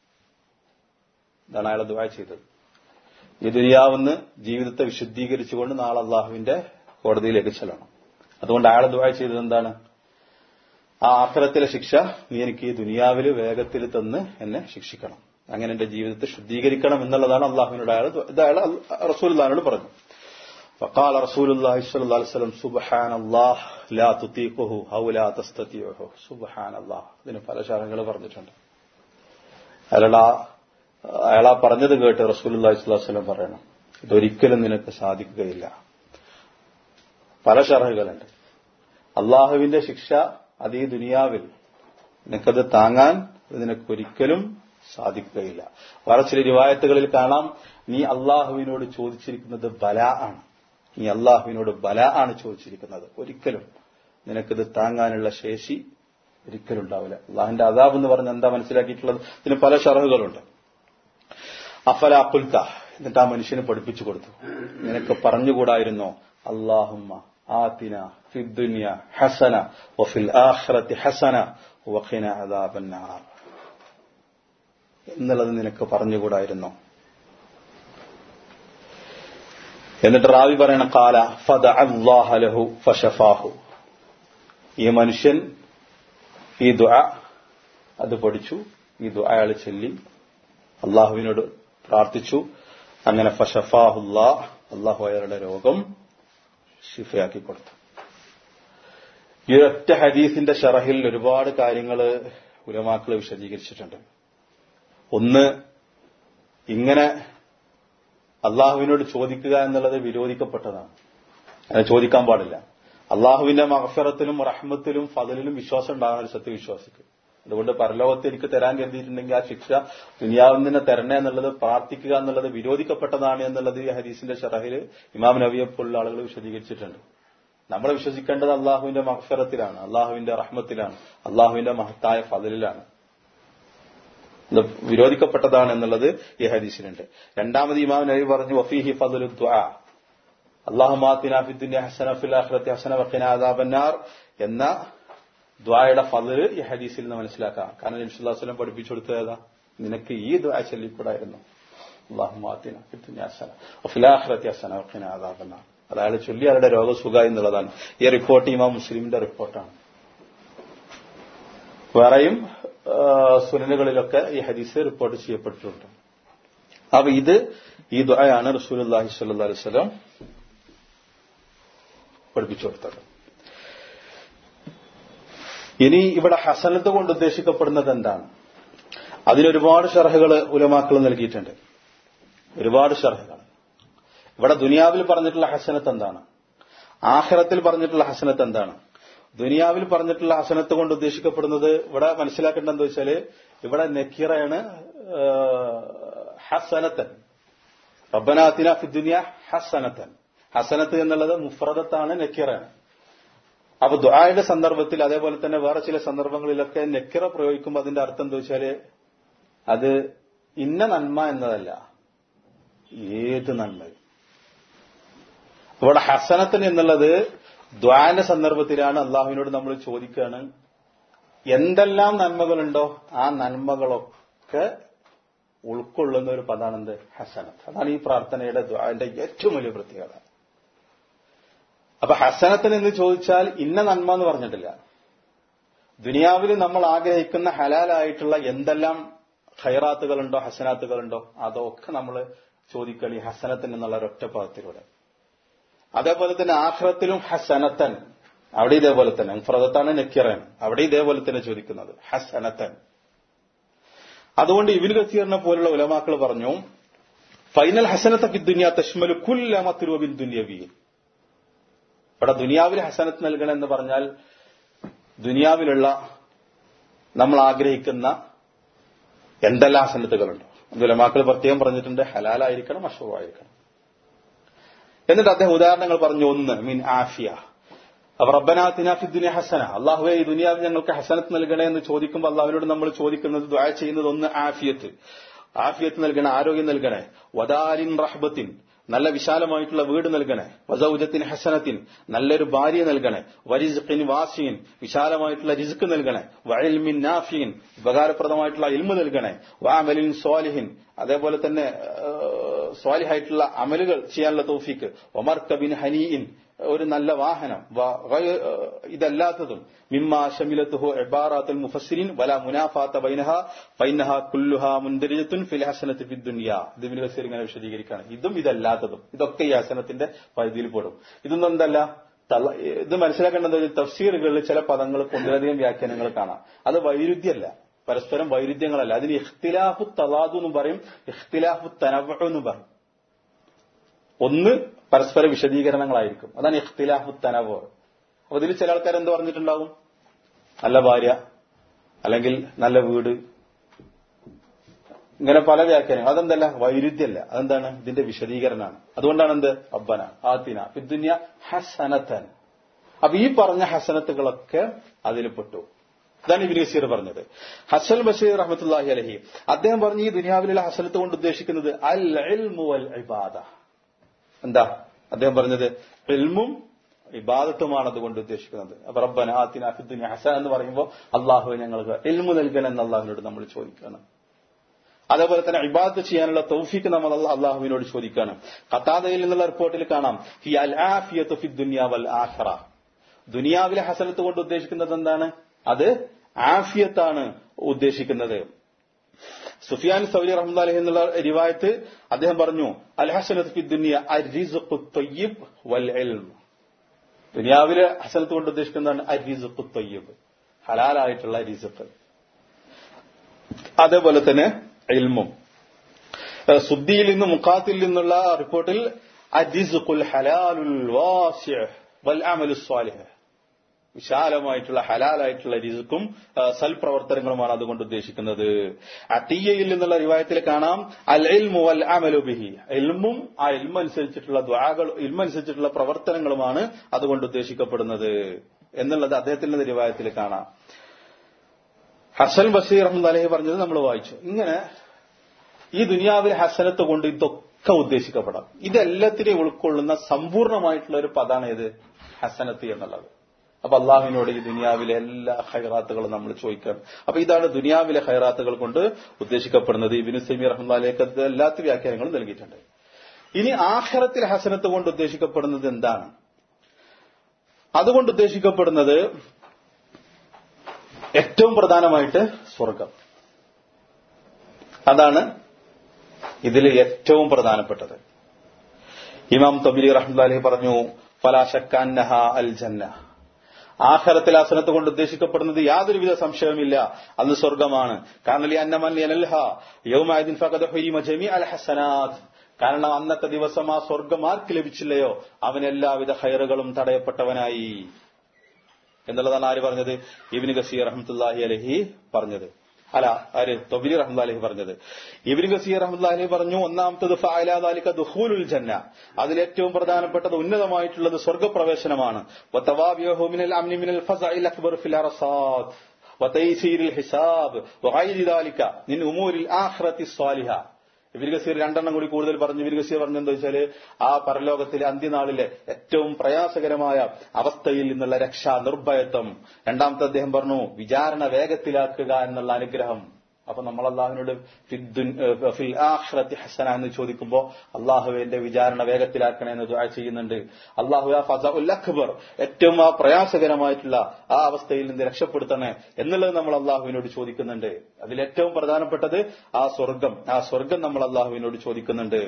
ഇതാണ് അയാൾ ദുആ ചെയ്തത്. ഈ ദുനിയാവെന്ന് ജീവിതത്തെ വിശുദ്ധീകരിച്ചുകൊണ്ട് നാളെ അല്ലാഹുവിന്റെ കോടതിയിലേക്ക് ചെല്ലണം. അതുകൊണ്ട് അയാൾ ദുആ ചെയ്തത് എന്താണ്, ആ ആഖിറത്തിലെ ശിക്ഷ നീ എനിക്ക് ഈ ദുനിയാവിൽ വേഗത്തിൽ തന്ന് എന്നെ ശിക്ഷിക്കണം, അങ്ങനെ എന്റെ ജീവിതത്തെ ശുദ്ധീകരിക്കണം എന്നുള്ളതാണ് അല്ലാഹുവിനോട് അയാൾ ഇത് അയാൾ റസൂലുള്ളാഹിനോട് പറഞ്ഞു. فقال رسول الله صلى الله عليه وسلم سبحان الله لا تطيقه او لا تستطيعه. സുബ്ഹാന അല്ലാഹ്, ഇതിന് പല ശാഖകൾ പറഞ്ഞിട്ടുണ്ട്. അയാളാ അയാളാ പറഞ്ഞത് കേട്ട് റസൂലുള്ളാഹി സ്വല്ലല്ലാഹു അലൈഹി വസല്ലം പറയണം, ഇതൊരിക്കലും നിനക്ക് സാധിക്കുകയില്ല. പല ശാഖകളുണ്ട്. അള്ളാഹുവിന്റെ ശിക്ഷ അത് ഈ ദുനിയാവിൽ നിനക്കത് താങ്ങാൻ നിനക്ക് ഒരിക്കലും സാധിക്കുകയില്ല. വേറെ ചില റിവായത്തുകളിൽ കാണാം, നീ അള്ളാഹുവിനോട് ചോദിച്ചിരിക്കുന്നത് ബലാ ആണ്, നീ അള്ളാഹുവിനോട് ബലാ ആണ് ചോദിച്ചിരിക്കുന്നത്, ഒരിക്കലും നിനക്കിത് താങ്ങാനുള്ള ശേഷി ഒരിക്കലും ഉണ്ടാവില്ല. അള്ളാഹിന്റെ അദാബ് എന്ന് പറഞ്ഞ് എന്താ മനസ്സിലാക്കിയിട്ടുള്ളത്, ഇതിന് പല ഷറഹുകളുണ്ട്. അഫലാ ഖുൽത, എന്നിട്ട് ആ മനുഷ്യന് പഠിപ്പിച്ചു കൊടുത്തു, നിനക്ക് പറഞ്ഞുകൂടായിരുന്നോ അല്ലാഹുമ്മ ആതിന ഫിദ്ദുനിയ ഹസന വഫിൽ ആഖിറതി ഹസന വഖിന അദാബന്നാർ എന്നുള്ളത് നിനക്ക് പറഞ്ഞുകൂടായിരുന്നോ? എന്നിട്ട് റാവി പറയണ ഖാല ഫദഅല്ലാഹ ലഹു ഫശഫാഹു. ഈ മനുഷ്യൻ ഈ ദുആ അത് പഠിച്ചു, ഈ ദുആ അയാൾ ചൊല്ലി അള്ളാഹുവിനോട് പ്രാർത്ഥിച്ചു. അങ്ങനെ ഫശഫാഹുല്ലാഹ്, അള്ളാഹു അയാളുടെ രോഗം ശിഫയാക്കി കൊടുത്തു. ഈ ഒറ്റ ഹദീസിന്റെ ഷറഹിൽ ഒരുപാട് കാര്യങ്ങൾ ഉലമാക്കൾ വിശദീകരിച്ചിട്ടുണ്ട്. ഒന്ന്, ഇങ്ങനെ അള്ളാഹുവിനോട് ചോദിക്കുക എന്നുള്ളത് വിരോധിക്കപ്പെട്ടതാണ്. അങ്ങനെ ചോദിക്കാൻ പാടില്ല. അള്ളാഹുവിന്റെ മഗ്ഫിറത്തിലും റഹ്മത്തിലും ഫദലിലും വിശ്വാസം ഉണ്ടാകുന്ന ഒരു സത്യവിശ്വാസിക്ക്. അതുകൊണ്ട് പരലോകത്ത് എനിക്ക് തരാൻ കരുതിയിട്ടുണ്ടെങ്കിൽ ആ ശിക്ഷ ദുനിയാവിൽ നിന്ന് തരണേ എന്നുള്ളത്, പ്രാർത്ഥിക്കുക എന്നുള്ളത് വിരോധിക്കപ്പെട്ടതാണ് എന്നുള്ളത് ഈ ഹദീസിന്റെ ഷറഹിൽ ഇമാം നബിയെ പോലുള്ള ആളുകൾ വിശദീകരിച്ചിട്ടുണ്ട്. നമ്മൾ വിശ്വസിക്കേണ്ടത് അള്ളാഹുവിന്റെ മഗ്ഫിറത്തിലാണ്, അള്ളാഹുവിന്റെ റഹ്മത്തിലാണ്, അള്ളാഹുവിന്റെ മഹത്തായ ഫദലിലാണ്. ഇത് വിരോധിക്കപ്പെട്ടതാണ് എന്നുള്ളത് ഈ ഹദീസിലുണ്ട്. രണ്ടാമത് ഇമാം നബി പറഞ്ഞു വഫീഹി ഫദലു ദുആ അല്ലാഹുമ്മ ആതിനാ ഫിദ്ദുനിയ ഹസന വഫിൽ ആഖിറതി ഹസന വഖിനാ അദാബന്നാർ എന്ന ദുആയുടെ ഫദൽ ഈ ഹദീസിൽ നിന്ന് മനസ്സിലാക്കാം. കാരണം നബി സല്ലല്ലാഹു അലൈഹി വസല്ലം പഠിപ്പിച്ചു കൊടുത്തതാ, നിനക്ക് ഈ ദുആ ചൊല്ലിക്കൂടായിരുന്നു, അല്ലാഹുമ്മ ആതിനാ ഫിദ്ദുനിയ ഹസന വഫിൽ ആഖിറതി ഹസന വഖിനാ അദാബന്നാർ. അയാൾ ചൊല്ലി അയാളുടെ രോഗസുഖ എന്നുള്ളതാണ്. ഈ റിപ്പോർട്ട് ഇമാം മുസ്ലിമിന്റെ റിപ്പോർട്ടാണ്. വേറെയും സുനനുകളിലൊക്കെ ഈ ഹദീസ് റിപ്പോർട്ട് ചെയ്യപ്പെട്ടിട്ടുണ്ട്. അപ്പൊ ഇത് ഈ ദുആയാണ് റസൂലുള്ളാഹി സ്വല്ലല്ലാഹു അലൈഹി വസല്ലം പഠിപ്പിച്ചു കൊടുത്തത്. ഇനി ഇവിടെ ഹസനത്ത് കൊണ്ട് ഉദ്ദേശിക്കപ്പെടുന്നത് എന്താണ്? അതിനൊരുപാട് ഷർഹുകൾ ഉലമാക്കൾ നൽകിയിട്ടുണ്ട്. ഒരുപാട് ഷർഹുകൾ. ഇവിടെ ദുനിയാവിൽ പറഞ്ഞിട്ടുള്ള ഹസനത്ത് എന്താണ്? ആഖിറത്തിൽ പറഞ്ഞിട്ടുള്ള ഹസനത്ത് എന്താണ്? ദുനിയാവിൽ പറഞ്ഞിട്ടുള്ള ഹസനത്ത് കൊണ്ട് ഉദ്ദേശിക്കപ്പെടുന്നത് ഇവിടെ മനസ്സിലാക്കേണ്ടത് എന്താ വെച്ചാല്, ഇവിടെ നക്കീറയാണ് ഹസനത്തൻ. റബ്ബനാ ആതിനാ ഫിദ്ദുനിയ ഹസനത്തൻ. ഹസനത്ത് എന്നുള്ളത് മുഫ്രദത്താണ്, നക്കീറയാണ്. അപ്പൊ ദുആയുടെ സന്ദർഭത്തിൽ അതേപോലെ തന്നെ വേറെ ചില സന്ദർഭങ്ങളിലൊക്കെ നക്കീറ പ്രയോഗിക്കുമ്പോൾ അതിന്റെ അർത്ഥം എന്താ വെച്ചാല് അത് ഇന്ന നന്മ എന്നതല്ല, ഏത് നന്മയും. ഇവിടെ ഹസനത്തൻ എന്നുള്ളത് ദുആന്റെ സന്ദർഭത്തിലാണ്. അള്ളാഹുവിനോട് നമ്മൾ ചോദിക്കുകയാണ് എന്തെല്ലാം നന്മകളുണ്ടോ ആ നന്മകളൊക്കെ ഉൾക്കൊള്ളുന്ന ഒരു പദമാണ് എന്ത്? ഹസനത്ത്. അതാണ് ഈ പ്രാർത്ഥനയുടെ ദുആന്റെ ഏറ്റവും വലിയ പ്രത്യേകത. അപ്പൊ ഹസനത്തിന് എന്ന് ചോദിച്ചാൽ ഇന്ന നന്മ എന്ന് പറഞ്ഞിട്ടില്ല. ദുനിയാവിൽ നമ്മൾ ആഗ്രഹിക്കുന്ന ഹലാലായിട്ടുള്ള എന്തെല്ലാം ഖൈറാത്തുകളുണ്ടോ ഹസനാത്തുകളുണ്ടോ അതൊക്കെ നമ്മൾ ചോദിക്കണം ഈ ഹസനത്തിന് എന്നുള്ള ഒരൊറ്റ പദത്തിലൂടെ. അതേപോലെ തന്നെ ആഖിറത്തിലും ഹസനത്തൻ, അവിടെ ഇതേപോലെ തന്നെ മുഫ്രദത്താണ്, നക്കീറയാണ്, അവിടെ ഇതേപോലെ തന്നെ ചോദിക്കുന്നത് ഹസനത്തൻ. അതുകൊണ്ട് ഇബ്നു കസീറിനെ പോലുള്ള ഉലമാക്കൾ പറഞ്ഞു ഫൈനൽ ഹസനത്ത ഫി ദുനിയ തശ്മലു കുല്ല മത്ലൂബിൻ ദുനിയവി. ഇവിടെ ദുനിയാവിൽ ഹസനത്ത് നൽകണം എന്ന് പറഞ്ഞാൽ ദുനിയാവിലുള്ള നമ്മൾ ആഗ്രഹിക്കുന്ന എന്തെല്ലാം ഹസനത്തുകളുണ്ടോ അത് ഉലമാക്കൾ പ്രത്യേകം പറഞ്ഞിട്ടുണ്ട്. ഹലാലായിരിക്കണം, മശ്റൂആയിരിക്കണം. എന്നിട്ട് അദ്ദേഹം ഉദാഹരണങ്ങൾ പറഞ്ഞു. ഒന്ന് മിൻ ആഫിയ. അപ്പൊ റബ്ബനാ ആതിനാ ഫിദ്ദുനിയ ഹസന, അല്ലാഹുവേ ഈ ദുനിയാവിൽ ഞങ്ങൾക്ക് ഹസനത്ത് നൽകണേ എന്ന് ചോദിക്കുമ്പോൾ അല്ലാഹുവിനോട് നമ്മൾ ചോദിക്കുന്നത് ദുആ ചെയ്യുന്നത് ഒന്ന് ആഫിയത്ത്, ആഫിയത്ത് നൽകണേ, ആരോഗ്യം നൽകണേ. വദാരിൻ റഹ്ബത്തിൻ, നല്ല വിശാലമായിട്ടുള്ള വീട് നൽകണേ. വസൗജത്തിൻ ഹസനത്തിൻ, നല്ലൊരു ഭാര്യ നൽകണേ. വരിസ്ഖിൻ വാസിൻ, വിശാലമായിട്ടുള്ള റിസ്ക് നൽകണേ. വഇൽമിൻ നാഫിൻ, ഉപകാരപ്രദമായിട്ടുള്ള ഇൽമു നൽകണേ. വഅമലിൻ സ്വാലിഹിൻ, അതേപോലെ തന്നെ സ്വാലിഹായിട്ടുള്ള അമലുകൾ ചെയ്യാനുള്ള തൗഫീക്ക്. വമർകബിൻ ഹനീഇൻ, ഒരു നല്ല വാഹനം. ഇതല്ലാത്തതും മിമ്മാ ശമിലത്തുഹു ഇബാറാത്തുൽ മുഫസ്സിരിൻ വലാ മുനാഫാത ബൈനഹാ ഫൈനഹാ കുല്ലുഹാ മുൻദരിജത്തുൻ ഫിൽ ഹസനത്തി ഫിദ് ദുനിയ. ഇബ്നു കസീർ ഇങ്ങനെ വിശദീകരിക്കുകയാണ്. ഇതും ഇതല്ലാത്തതും ഇതൊക്കെ ഈ ഹസനത്തിന്റെ പരിധിയിൽ പെടും. ഇതൊന്നും എന്തല്ല, ഇത് മനസ്സിലാക്കേണ്ടത് തഫ്സീറുകളിൽ ചില പദങ്ങൾ ഒന്നിലധികം വ്യാഖ്യാനങ്ങൾ കാണാം. അത് വൈരുദ്ധ്യമല്ല, പരസ്പരം വൈരുദ്ധ്യങ്ങളല്ല. അതിന് ഇഖ്തിലാഫു തളാദു എന്നും പറയും, ഇഖ്തിലാഫു തനവ്വു എന്നും പറയും. ഒന്ന് പരസ്പര വിശദീകരണങ്ങളായിരിക്കും, അതാണ് ഇഖ്തിലാഫു തനവ്വു. അപ്പൊ ഇതിൽ ചില ആൾക്കാർ എന്ത് പറഞ്ഞിട്ടുണ്ടാവും, നല്ല ഭാര്യ അല്ലെങ്കിൽ നല്ല വീട്, ഇങ്ങനെ പല വ്യാഖ്യാനങ്ങൾ. അതെന്തല്ല, വൈരുദ്ധ്യമല്ല, അതെന്താണ്, ഇതിന്റെ വിശദീകരണമാണ്. അതുകൊണ്ടാണ് എന്ത് റബ്ബന ആതിനാ ഫിദ്ദുനിയ ഹസനത്തൻ. അപ്പൊ ഈ പറഞ്ഞ ഹസനത്തുകളൊക്കെ അതിൽ പെട്ടു. ഇതാണ് ഇബ്നു കസീർ പറഞ്ഞത്. ഹസൻ ബശീർ റഹ്മത്തുള്ളാഹി അലൈഹി അദ്ദേഹം പറഞ്ഞു ഈ ദുനിയാവിലുള്ള ഹസനത്ത് കൊണ്ട് ഉദ്ദേശിക്കുന്നത് അൽ ഇൽമു വൽ ഇബാദ. എന്താ അദ്ദേഹം പറഞ്ഞത്? ഇൽമും ഇബാദത്തുമാണ് അതുകൊണ്ട് ഉദ്ദേശിക്കുന്നത്. അപ്പൊ റബ്ബന ആതിനാ ഫിദ്ദുനിയ ഹസന എന്ന് പറയുമ്പോൾ അള്ളാഹു ഞങ്ങൾക്ക് ഇൽമു നൽകണം എന്ന് അള്ളാഹുവിനോട് നമ്മൾ ചോദിക്കണം. അതേപോലെ തന്നെ ഇബാദത്ത് ചെയ്യാനുള്ള തൗഫീക്ക് നമ്മൾ അള്ളാഹുവിനോട് ചോദിക്കണം. ഖതാദയിൽ നിന്നുള്ള റിപ്പോർട്ടിൽ കാണാം ഫി അൽ ആഫിയത്തു ഫി ദുനിയ വൽ ആഖിറ. ദുനിയാവിലെ ഹസനത്ത് കൊണ്ട് ഉദ്ദേശിക്കുന്നത് എന്താണ്? അത് ആഫിയത്താണ് ഉദ്ദേശിക്കുന്നത്. സുഫിയാൻ സൗരി റഹ്മത്തുള്ളാഹി അലൈഹി എന്നുള്ള റിവായത്ത് അദ്ദേഹം പറഞ്ഞു അൽ ഹസനത്തു ഫി ദുനിയ അർ-റിസ്ഖു ത്വയ്യിബ് വൽ ഇൽം. ദുനിയാവിലെ ഹസനത്ത് കൊണ്ട് ഉദ്ദേശിക്കുന്നതാണ് അർ-റിസ്ഖു ത്വയ്യിബ്, ഹലാലായിട്ടുള്ള റിസ്ഖ്. അതേപോലെ തന്നെ ഇൽമും. സുദ്ദിയിൽ നിന്ന് മുഖാത്തിൽ നിന്നുള്ള റിപ്പോർട്ടിൽ അജിസ്ഖുൽ ഹലാലുൽ വാസിഅ് വൽ അമലു സ്വാലിഹ്, വിശാലമായിട്ടുള്ള ഹലാലായിട്ടുള്ള റിസ്ക്കും സൽപ്രവർത്തനങ്ങളുമാണ് അതുകൊണ്ട് ഉദ്ദേശിക്കുന്നത്. അത്തിയയിൽ നിന്നുള്ള റിവായത്തിൽ കാണാം അൽ ഇൽമു വൽ അമലു ബിഹി, ഇൽമും ആ ഇൽമ അനുസരിച്ചിട്ടുള്ള ദുആകൾ ഇൽമ അനുസരിച്ചിട്ടുള്ള പ്രവർത്തനങ്ങളുമാണ് അതുകൊണ്ട് ഉദ്ദേശിക്കപ്പെടുന്നത് എന്നുള്ളത് അദ്ദേഹത്തിന്റെ റിവായത്തിൽ കാണാം. ഹസൻ ബസീർ റഹ്മത്തുള്ളാഹി അലൈഹി പറഞ്ഞത് നമ്മൾ വായിച്ചു. ഇങ്ങനെ ഈ ദുനിയാവിലെ ഹസനത്ത് കൊണ്ട് ഇതൊക്കെ ഉദ്ദേശിക്കപ്പെടാം. ഇതെല്ലാത്തിനെയും ഉൾക്കൊള്ളുന്ന സമ്പൂർണമായിട്ടുള്ള ഒരു പദാണ് ഏത്? ഹസനത്ത് എന്നുള്ളത്. അപ്പൊ അള്ളാഹുവിനോട് ഈ ദുനിയാവിലെ എല്ലാ ഖൈറാത്തുകളും നമ്മൾ ചോദിക്കണം. അപ്പൊ ഇതാണ് ദുനിയാവിലെ ഖൈറാത്തുകൾ കൊണ്ട് ഉദ്ദേശിക്കപ്പെടുന്നത്. ഇബ്നു തൈമിയ്യ റഹ്മത്തുള്ളാഹി അലൈഹി എല്ലാത്ത വ്യാഖ്യാനങ്ങളും നൽകിയിട്ടുണ്ട്. ഇനി ആഖിറത്തിൽ ഹസനത്ത് കൊണ്ട് ഉദ്ദേശിക്കപ്പെടുന്നത് എന്താണ്? അതുകൊണ്ട് ഉദ്ദേശിക്കപ്പെടുന്നത് ഏറ്റവും പ്രധാനമായിട്ട് സ്വർഗം. അതാണ് ഇതിൽ ഏറ്റവും പ്രധാനപ്പെട്ടത്. ഇമാം തബരി റഹ്മത്തുള്ളാഹി അലൈഹി പറഞ്ഞു, ഫലാ ശക്ക അന്നഹ അൽ ജന്ന, ആഖിറത്തിൽ ഹസനത്ത് കൊണ്ട് ഉദ്ദേശിക്കപ്പെടുന്നത് യാതൊരുവിധ സംശയവുമില്ല അന്ന് സ്വർഗമാണ്. കാരണം അന്നമൻ യനൽഹ യൗമഇദിൻ ഫഖദ ഹുരിമ ജമീഅൽ ഹസനാത്ത്, കാരണം അന്നത്തെ ദിവസം ആ സ്വർഗം ആർക്ക് ലഭിച്ചില്ലയോ അവൻ എല്ലാവിധ ഖൈറുകളും തടയപ്പെട്ടവനായി എന്നുള്ളതാണ് ആര് പറഞ്ഞത്? ഇബ്നു കസീർ റഹ്മത്തുള്ളാഹി അലൈഹി പറഞ്ഞത്. അല്ല, ആര്? തബരി റഹ്മത്തുള്ളാഹി അലൈഹി പറഞ്ഞത്. ഇബ്നു കസീർ റഹ്മത്തുള്ളാഹി അലൈഹി പറഞ്ഞു, ഒന്നാമത്തത് ഫഅല ദാലിക ദുഖൂലുൽ ജന്ന, അതിലേറ്റവും പ്രധാനപ്പെട്ടത് ഉന്നതമായിട്ടുള്ളത് സ്വർഗ്ഗപ്രവേശനമാണ്. വതവാബിഹു മിനൽ അംനി മിനൽ ഫസഇൽ അക്ബർ ഫിൽ അർസാദ് വതൈസീരിൽ ഹിസാബ് വഗൈരി ദാലിക മിൻ ഉമൂരിൽ ആഖിറത്തി സ്വാലിഹ. ഇബ്നു കസീർ രണ്ടെണ്ണം കൂടി കൂടുതൽ പറഞ്ഞു. ഇബ്നു കസീർ പറഞ്ഞെന്താ വെച്ചാല് ആ പരലോകത്തിലെ അന്ത്യനാളിലെ ഏറ്റവും പ്രയാസകരമായ അവസ്ഥയിൽ നിന്നുള്ള രക്ഷ, നിർഭയത്വം. രണ്ടാമത്തെ അദ്ദേഹം പറഞ്ഞു വിചാരണ വേഗത്തിലാക്കുക എന്നുള്ള അനുഗ്രഹം. അപ്പൊ നമ്മൾ അള്ളാഹുവിനോട് ഫിൽ ആഖിറത്തി ഹസന എന്ന് ചോദിക്കുമ്പോൾ അള്ളാഹുവിന്റെ വിചാരണ വേഗത്തിലാക്കണേ എന്ന് ദുആ ചെയ്യുന്നുണ്ട്. അള്ളാഹു ആ ഫസഉൽ അക്ബർ, ഏറ്റവും ആ പ്രയാസകരമായിട്ടുള്ള ആ അവസ്ഥയിൽ നിന്ന് രക്ഷപ്പെടുത്തണേ എന്നുള്ളത് നമ്മൾ അള്ളാഹുവിനോട് ചോദിക്കുന്നുണ്ട്. അതിലേറ്റവും പ്രധാനപ്പെട്ടത് ആ സ്വർഗം. ആ സ്വർഗം നമ്മൾ അള്ളാഹുവിനോട് ചോദിക്കുന്നുണ്ട്.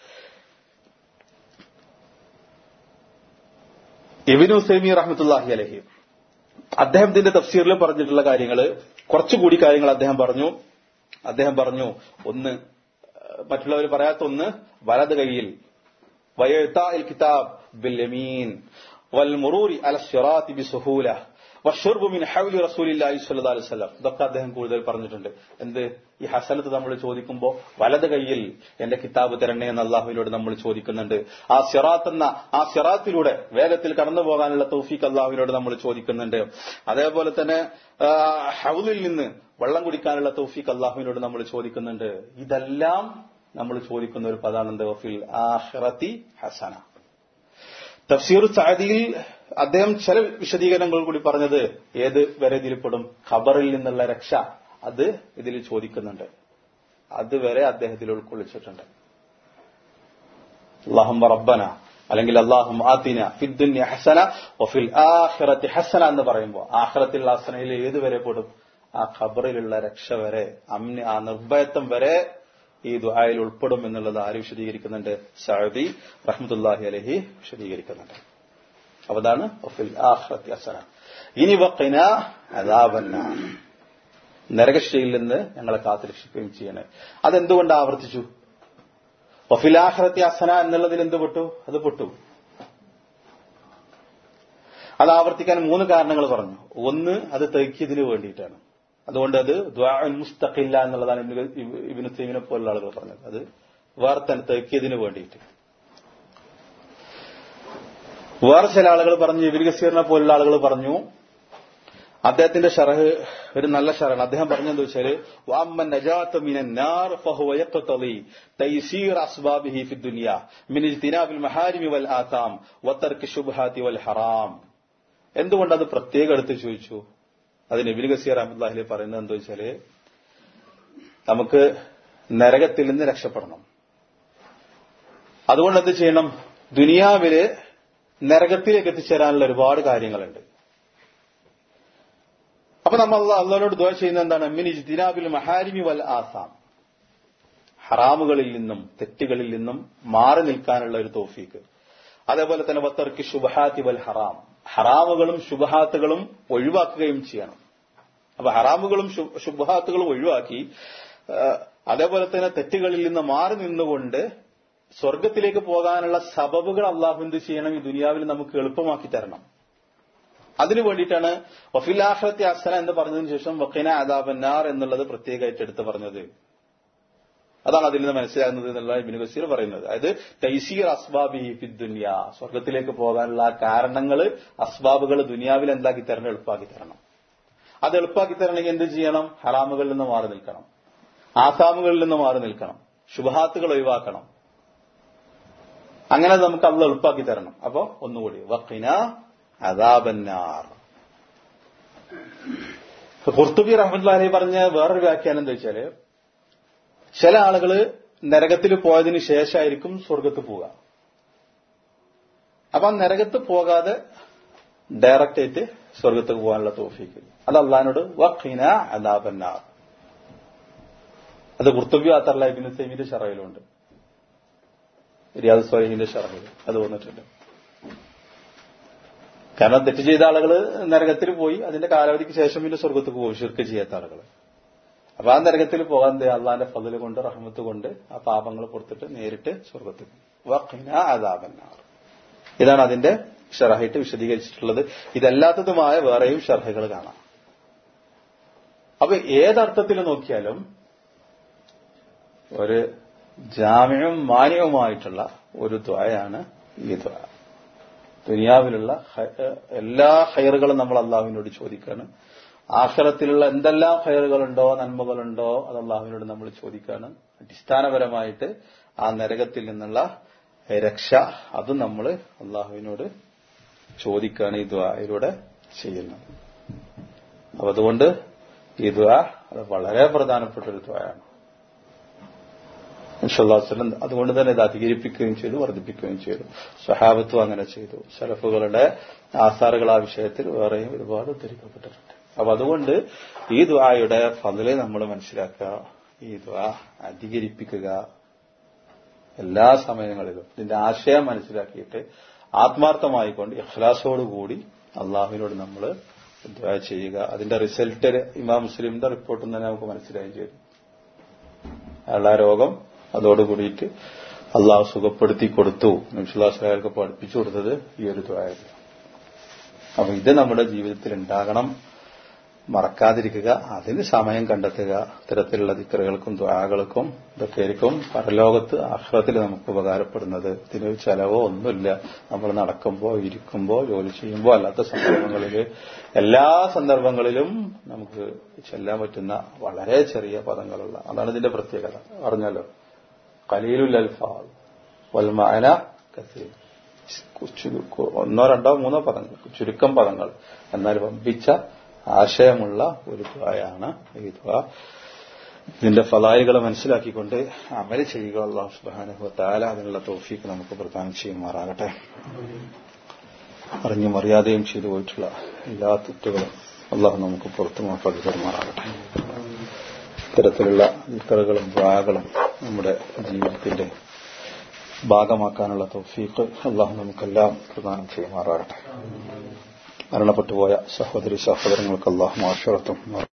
ഇബ്നു തൈമിയ്യ റഹ്മത്തുള്ളാഹി അലൈഹി അദ്ദേഹത്തിന്റെ തഫ്സീറിൽ പറഞ്ഞിട്ടുള്ള കാര്യങ്ങൾ, കുറച്ചുകൂടി കാര്യങ്ങൾ അദ്ദേഹം പറഞ്ഞു. അദ്ദേഹം പറഞ്ഞു ഒന്ന്, മറ്റുള്ളവർ പറയാത്ത ഒന്ന്, വലത് കൈയിൽ വയഅതാഇൽ കിതാബ് ബിൽ യമീൻ വൽ മുറൂരി അല സിറാത്തി ബിസുഹൂല വശുർബു മിൻ ഹൗലി റസൂലില്ലാഹി സ്വല്ലല്ലാഹു അലൈഹി വസല്ലം. ഇതൊക്കെ അദ്ദേഹം കൂടുതൽ പറഞ്ഞിട്ടുണ്ട്. എന്ത്? ഈ ഹസനത്ത് നമ്മൾ ചോദിക്കുമ്പോൾ വലത് കൈയിൽ എന്റെ കിതാബ് തരണേ എന്ന് അള്ളാഹുവിനോട് നമ്മൾ ചോദിക്കുന്നുണ്ട്. ആ സിറാത്ത് എന്ന ആ സിറാത്തിലൂടെ വേഗത്തിൽ കടന്നു പോകാനുള്ള തൗഫീഖ് അള്ളാഹുവിനോട് നമ്മൾ ചോദിക്കുന്നുണ്ട്. അതേപോലെ തന്നെ ഹൗലിൽ നിന്ന് വെള്ളം കുടിക്കാനുള്ള തൗഫീഖ് അള്ളാഹുവിനോട് നമ്മൾ ചോദിക്കുന്നുണ്ട്. ഇതെല്ലാം നമ്മൾ ചോദിക്കുന്ന ഒരു പദാണ് ഫിൽ ആഖിറത്തി ഹസന. തഫ്സീർ സഅദിയിൽ അദ്ദേഹം ചില വിശദീകരണങ്ങൾ കൂടി പറഞ്ഞത് ഏത് വരെ ഇതിൽപ്പെടും? ഖബറിൽ നിന്നുള്ള രക്ഷ, അത് ഇതിൽ ചോദിക്കുന്നുണ്ട്. അതുവരെ അദ്ദേഹത്തിൽ ഉൾക്കൊള്ളിച്ചിട്ടുണ്ട്. അല്ലാഹുമ്മ റബ്ബന അല്ലെങ്കിൽ അല്ലാഹുമ്മ ആതിന ഫിദ്ദുനിയ ഹസന വഫിൽ ആഖിറത്തി ഹസന എന്ന് പറയുമ്പോൾ ആഖിറത്തിൽ ഹസനയിൽ ഏതുവരെ പെടും? ആ ഖബറിലുള്ള രക്ഷ വരെ, അമ്നി, ആ നിർഭയത്വം വരെ ഈ ദുആയിൽ ഉൾപ്പെടും എന്നുള്ളത് ആര് വിശദീകരിക്കുന്നുണ്ട്? സഅദി റഹ്മത്തുള്ളാഹി അലൈഹി വിശദീകരിക്കുന്നുണ്ട്. അപ്പൊ അതാണ് വഫിൽ ആഖിറത്തി ഹസന. ഇനി വഖിന അദാബന്നാർ, നരകശിക്ഷയിൽ നിന്ന് ഞങ്ങളെ കാത്തുരക്ഷിക്കുകയും ചെയ്യണേ. അതെന്തുകൊണ്ട് ആവർത്തിച്ചു? വഫിൽ ആഖിറത്തി ഹസന എന്നുള്ളതിൽ എന്ത് പെട്ടു? അത് പെട്ടു. അത് ആവർത്തിക്കാൻ മൂന്ന് കാരണങ്ങൾ പറഞ്ഞു. ഒന്ന്, അത് തൗക്കീദിന് വേണ്ടിയിട്ടാണ്. അതുകൊണ്ട് അത് ദുആഉൽ മുസ്തഖില്ല എന്നുള്ളതാണ് ഇബ്നു തൈമിയ്യനെ പോലുള്ള ആളുകൾ പറഞ്ഞത്. അത് വേറെ തന്നെ തൗക്കീദിന് വേണ്ടിയിട്ട്. വേറെ ചില ആളുകൾ പറഞ്ഞു, ഇബ്നു കസീറിനെ പോലുള്ള ആളുകൾ പറഞ്ഞു, അദ്ദേഹത്തിന്റെ ഷറഹ് ഒരു നല്ല ഷറഹാണ്. അദ്ദേഹം പറഞ്ഞെന്താ വെച്ചാല് വഅമ്മൻ നജാതു മിനൻ നാർ ഫഹുവ യഖ്തളി തൈസീർ അസ്ബാബിഹി ഫി ദുനിയ മിൻ ഇജ്തിനാബിൽ മഹാരിമി വൽ ആതാം വതർകി ശുബ്ഹാതി വൽ ഹറാം. എന്തുകൊണ്ട് അത് പ്രത്യേകം എടുത്ത് ചോദിച്ചു? അതിന് ഇബ്നു കസീർ റഹ്മത്തുള്ളാഹി അലൈഹി പറയുന്നത് എന്താ വെച്ചാല് നമുക്ക് നരകത്തിൽ നിന്ന് രക്ഷപ്പെടണം. അതുകൊണ്ട് എന്ത് ചെയ്യണം? ദുനിയാവില് നരകത്തിലേക്ക് എത്തിച്ചേരാനുള്ള ഒരുപാട് കാര്യങ്ങളുണ്ട്. അപ്പൊ നമ്മൾ അള്ളാഹുവിനോട് ദുആ ചെയ്യുന്നത് എന്താണ്? മിൻ ഇജ്തിനാബിൽ മഹാരിമി വൽ ആസാം, ഹറാമുകളിൽ നിന്നും തെറ്റുകളിൽ നിന്നും മാറി നിൽക്കാനുള്ള ഒരു തൗഫീക്ക്. അതേപോലെ തന്നെ വതർകി ശുബ്ഹാതി വൽ ഹറാം, ഹറാമുകളും ശുബ്ഹാത്തുകളും ഒഴിവാക്കുകയും ചെയ്യണം. അപ്പൊ ഹറാമുകളും ശുബ്ഹാത്തുകളും ഒഴിവാക്കി അതേപോലെ തന്നെ തെറ്റുകളിൽ നിന്ന് മാറി നിന്നുകൊണ്ട് സ്വർഗത്തിലേക്ക് പോകാനുള്ള സബബുകൾ അള്ളാഹു എന്ത് ചെയ്യണം? ഈ ദുനിയാവിൽ നമുക്ക് എളുപ്പമാക്കി തരണം. അതിനു വേണ്ടിയിട്ടാണ് വഫിൽ ആഖിറത്തി ഹസന എന്ന് പറഞ്ഞതിന് ശേഷം വഖിന അദാബന്നാർ എന്നുള്ളത് പ്രത്യേകമായിട്ട് എടുത്ത് പറഞ്ഞത്. അതാണ് അതിൽ നിന്ന് മനസ്സിലാകുന്നത് എന്നുള്ള ഇബ്നു കസീർ പറയുന്നത്. അതായത് തൈസീർ അസ്ബാബി ഫി ദുനിയ, സ്വർഗത്തിലേക്ക് പോകാനുള്ള കാരണങ്ങൾ, അസ്ബാബുകൾ ദുനിയാവിൽ എന്താക്കി തരണം? എളുപ്പമാക്കി തരണം. അത് എളുപ്പമാക്കി തരണമെങ്കിൽ എന്ത് ചെയ്യണം? ഹറാമുകളിൽ നിന്ന് മാറി നിൽക്കണം, ആസാമുകളിൽ നിന്ന് മാറി നിൽക്കണം, ശുബഹാത്തുകൾ ഒഴിവാക്കണം. അങ്ങനെ നമുക്ക് അള്ളാഹ് എളുപ്പമാക്കി തരണം. അപ്പോ ഒന്നുകൂടി വഖിന അദാബന്നാർ. ഖുർത്തുബി റഹ്മത്തുള്ളാഹി അലൈഹി പറഞ്ഞ വേറൊരു വ്യാഖ്യാനം എന്താ വെച്ചാല്, ചില ആളുകള് നരകത്തിൽ പോയതിനു ശേഷമായിരിക്കും സ്വർഗത്ത് പോവുക. അപ്പൊ ആ നരകത്ത് പോകാതെ ഡയറക്റ്റ് ആയിട്ട് സ്വർഗത്തേക്ക് പോകാനുള്ള തൗഫീഖ് അത് അള്ളാഹിനോട് വഖിന അദാബന്നാർ. അത് ഖുർത്തുബി ആത്തറ ഇബ്നു തൈമിയുടെ ശറഹിലുണ്ട്, റിയാദ് സ്വാലിഹിന്റെ ശറഹിൽ അത് വന്നിട്ടുണ്ട്. കാരണം തെറ്റ് ചെയ്ത ആളുകൾ നരകത്തിൽ പോയി അതിന്റെ കാലാവധിക്ക് ശേഷം പിന്നെ സ്വർഗത്തേക്ക് പോകും, ശിർക്ക് ചെയ്യാത്ത ആളുകൾ. അപ്പൊ ആ നരകത്തിൽ പോകാൻ അള്ളാന്റെ ഫضല് കൊണ്ട് റഹ്മത്ത് കൊണ്ട് ആ പാപങ്ങൾ പുറത്തിട്ട് നേരിട്ട് സ്വർഗത്തിൽ വഖിന അദാബന്നാർ. ഇതാണ് അതിന്റെ ഷറഹായിട്ട് വിശദീകരിച്ചിട്ടുള്ളത്. ഇതല്ലാത്തതുമായ വേറെയും ഷർഹകൾ കാണാം. അപ്പൊ ഏതർത്ഥത്തിൽ നോക്കിയാലും ഒരു ജാമ്യവും മാന്യവുമായിട്ടുള്ള ഒരു ദ്വായാണ് ഈ ദ്വാ. ദുനിയാവിലുള്ള എല്ലാ ഖൈറുകളും നമ്മൾ അള്ളാഹുവിനോട് ചോദിക്കാണ്. ആഖിറത്തിലുള്ള എന്തെല്ലാം ഖൈറുകളുണ്ടോ നന്മകളുണ്ടോ അത് അള്ളാഹുവിനോട് നമ്മൾ ചോദിക്കാണ്. അടിസ്ഥാനപരമായിട്ട് ആ നരകത്തിൽ നിന്നുള്ള രക്ഷ അത് നമ്മൾ അള്ളാഹുവിനോട് ചോദിക്കാണ് ഈ ദ്വായിലൂടെ ചെയ്യുന്നത്. അപ്പൊ അതുകൊണ്ട് ഈ ദ്വാ അത് വളരെ പ്രധാനപ്പെട്ട ഒരു ദ്വായാണ്. ഇൻഷാല്ലാഹ് അതുകൊണ്ട് തന്നെ ഇത് അധികരിപ്പിക്കുകയും ചെയ്തു, വർദ്ധിപ്പിക്കുകയും ചെയ്തു. സ്വഹാബത്തും അങ്ങനെ ചെയ്തു. സലഫുകളുടെ ആസാറുകൾ ആ വിഷയത്തിൽ വേറെയും ഒരുപാട് ഉദ്ധരിക്കപ്പെട്ടിട്ടുണ്ട്. അപ്പൊ അതുകൊണ്ട് ഈ ദുആയുടെ ഫضല് നമ്മൾ മനസ്സിലാക്കുക, ഈ ദുആ അധികരിപ്പിക്കുക. എല്ലാ സമയങ്ങളിലും ഇതിന്റെ ആശയം മനസ്സിലാക്കിയിട്ട് ആത്മാർത്ഥമായിക്കൊണ്ട് ഇഖ്ലാസോടുകൂടി അള്ളാഹുവിനോട് നമ്മൾ ദുആ ചെയ്യുക. അതിന്റെ റിസൾട്ട് ഇമാം മുസ്ലിമിന്റെ റിപ്പോർട്ടിൽ തന്നെ നമുക്ക് മനസ്സിലായും ചെയ്തു. അയാളുടെ രോഗം അതോടുകൂടിയിട്ട് അള്ളാഹു സുഖപ്പെടുത്തി കൊടുത്തു. നബി സല്ലല്ലാഹു അലൈഹി വസല്ലം പഠിപ്പിച്ചു കൊടുത്തത് ഈ ഒരു ദുആയാണ്. അപ്പൊ ഇത് നമ്മുടെ ജീവിതത്തിൽ ഉണ്ടാകണം, മറക്കാതിരിക്കുക, അതിന് സമയം കണ്ടെത്തുക. ഇത്തരത്തിലുള്ള ദിക്റുകൾക്കും ദുആകൾക്കും ഇതൊക്കെ ആയിരിക്കും പരലോകത്ത് ആഖിറത്തിൽ നമുക്ക് ഉപകാരപ്പെടുന്നത്. ഇതിന് ചെലവോ ഒന്നുമില്ല. നമ്മൾ നടക്കുമ്പോൾ, ഇരിക്കുമ്പോൾ, ജോലി ചെയ്യുമ്പോൾ, അല്ലാത്ത സന്ദർഭങ്ങളിൽ, എല്ലാ സന്ദർഭങ്ങളിലും നമുക്ക് ചെല്ലാൻ പറ്റുന്ന വളരെ ചെറിയ പദങ്ങളുള്ള, അതാണ് ഇതിന്റെ പ്രത്യേകത. പറഞ്ഞല്ലോ, ഖലീലുൽ അൽഫാദ് വൽ മഅന കസീർ. ഒന്നോ രണ്ടോ മൂന്നോ പദങ്ങൾ, ചുരുക്കം പദങ്ങൾ, എന്നാൽ വമ്പിച്ച ആശയമുള്ള ഒരു ദുആയാണ് ഈ ദുആ. ഇതിന്റെ ഫളായിലുകൾ മനസ്സിലാക്കിക്കൊണ്ട് അമൽ ചെയ്യുക. അല്ലാഹു സുബ്ഹാനഹു വ തആല അതിനുള്ള തൗഫീഖ് നമുക്ക് പ്രദാനം ചെയ്യുമാറാകട്ടെ. അറിഞ്ഞും അറിയാതെയും ചെയ്തു പോയിട്ടുള്ള എല്ലാ തെറ്റുകളും അല്ലാഹു നമുക്ക് പുറത്തു മാപ്പാക്കി തരുമാറാകട്ടെ. ഇത്തരത്തിലുള്ള ദിക്റുകളും ദുആകളും നമ്മുടെ ജീവിതത്തിന്റെ ഭാഗമാക്കാനുള്ള തൗഫീഖ് അല്ലാഹു നമുക്കെല്ലാം പ്രദാനം ചെയ്യുമാറാകട്ടെ. മരണപ്പെട്ടുപോയ സഹോദരി സഹോദരങ്ങൾക്ക് അല്ലാഹു മഗ്ഫിറത്തും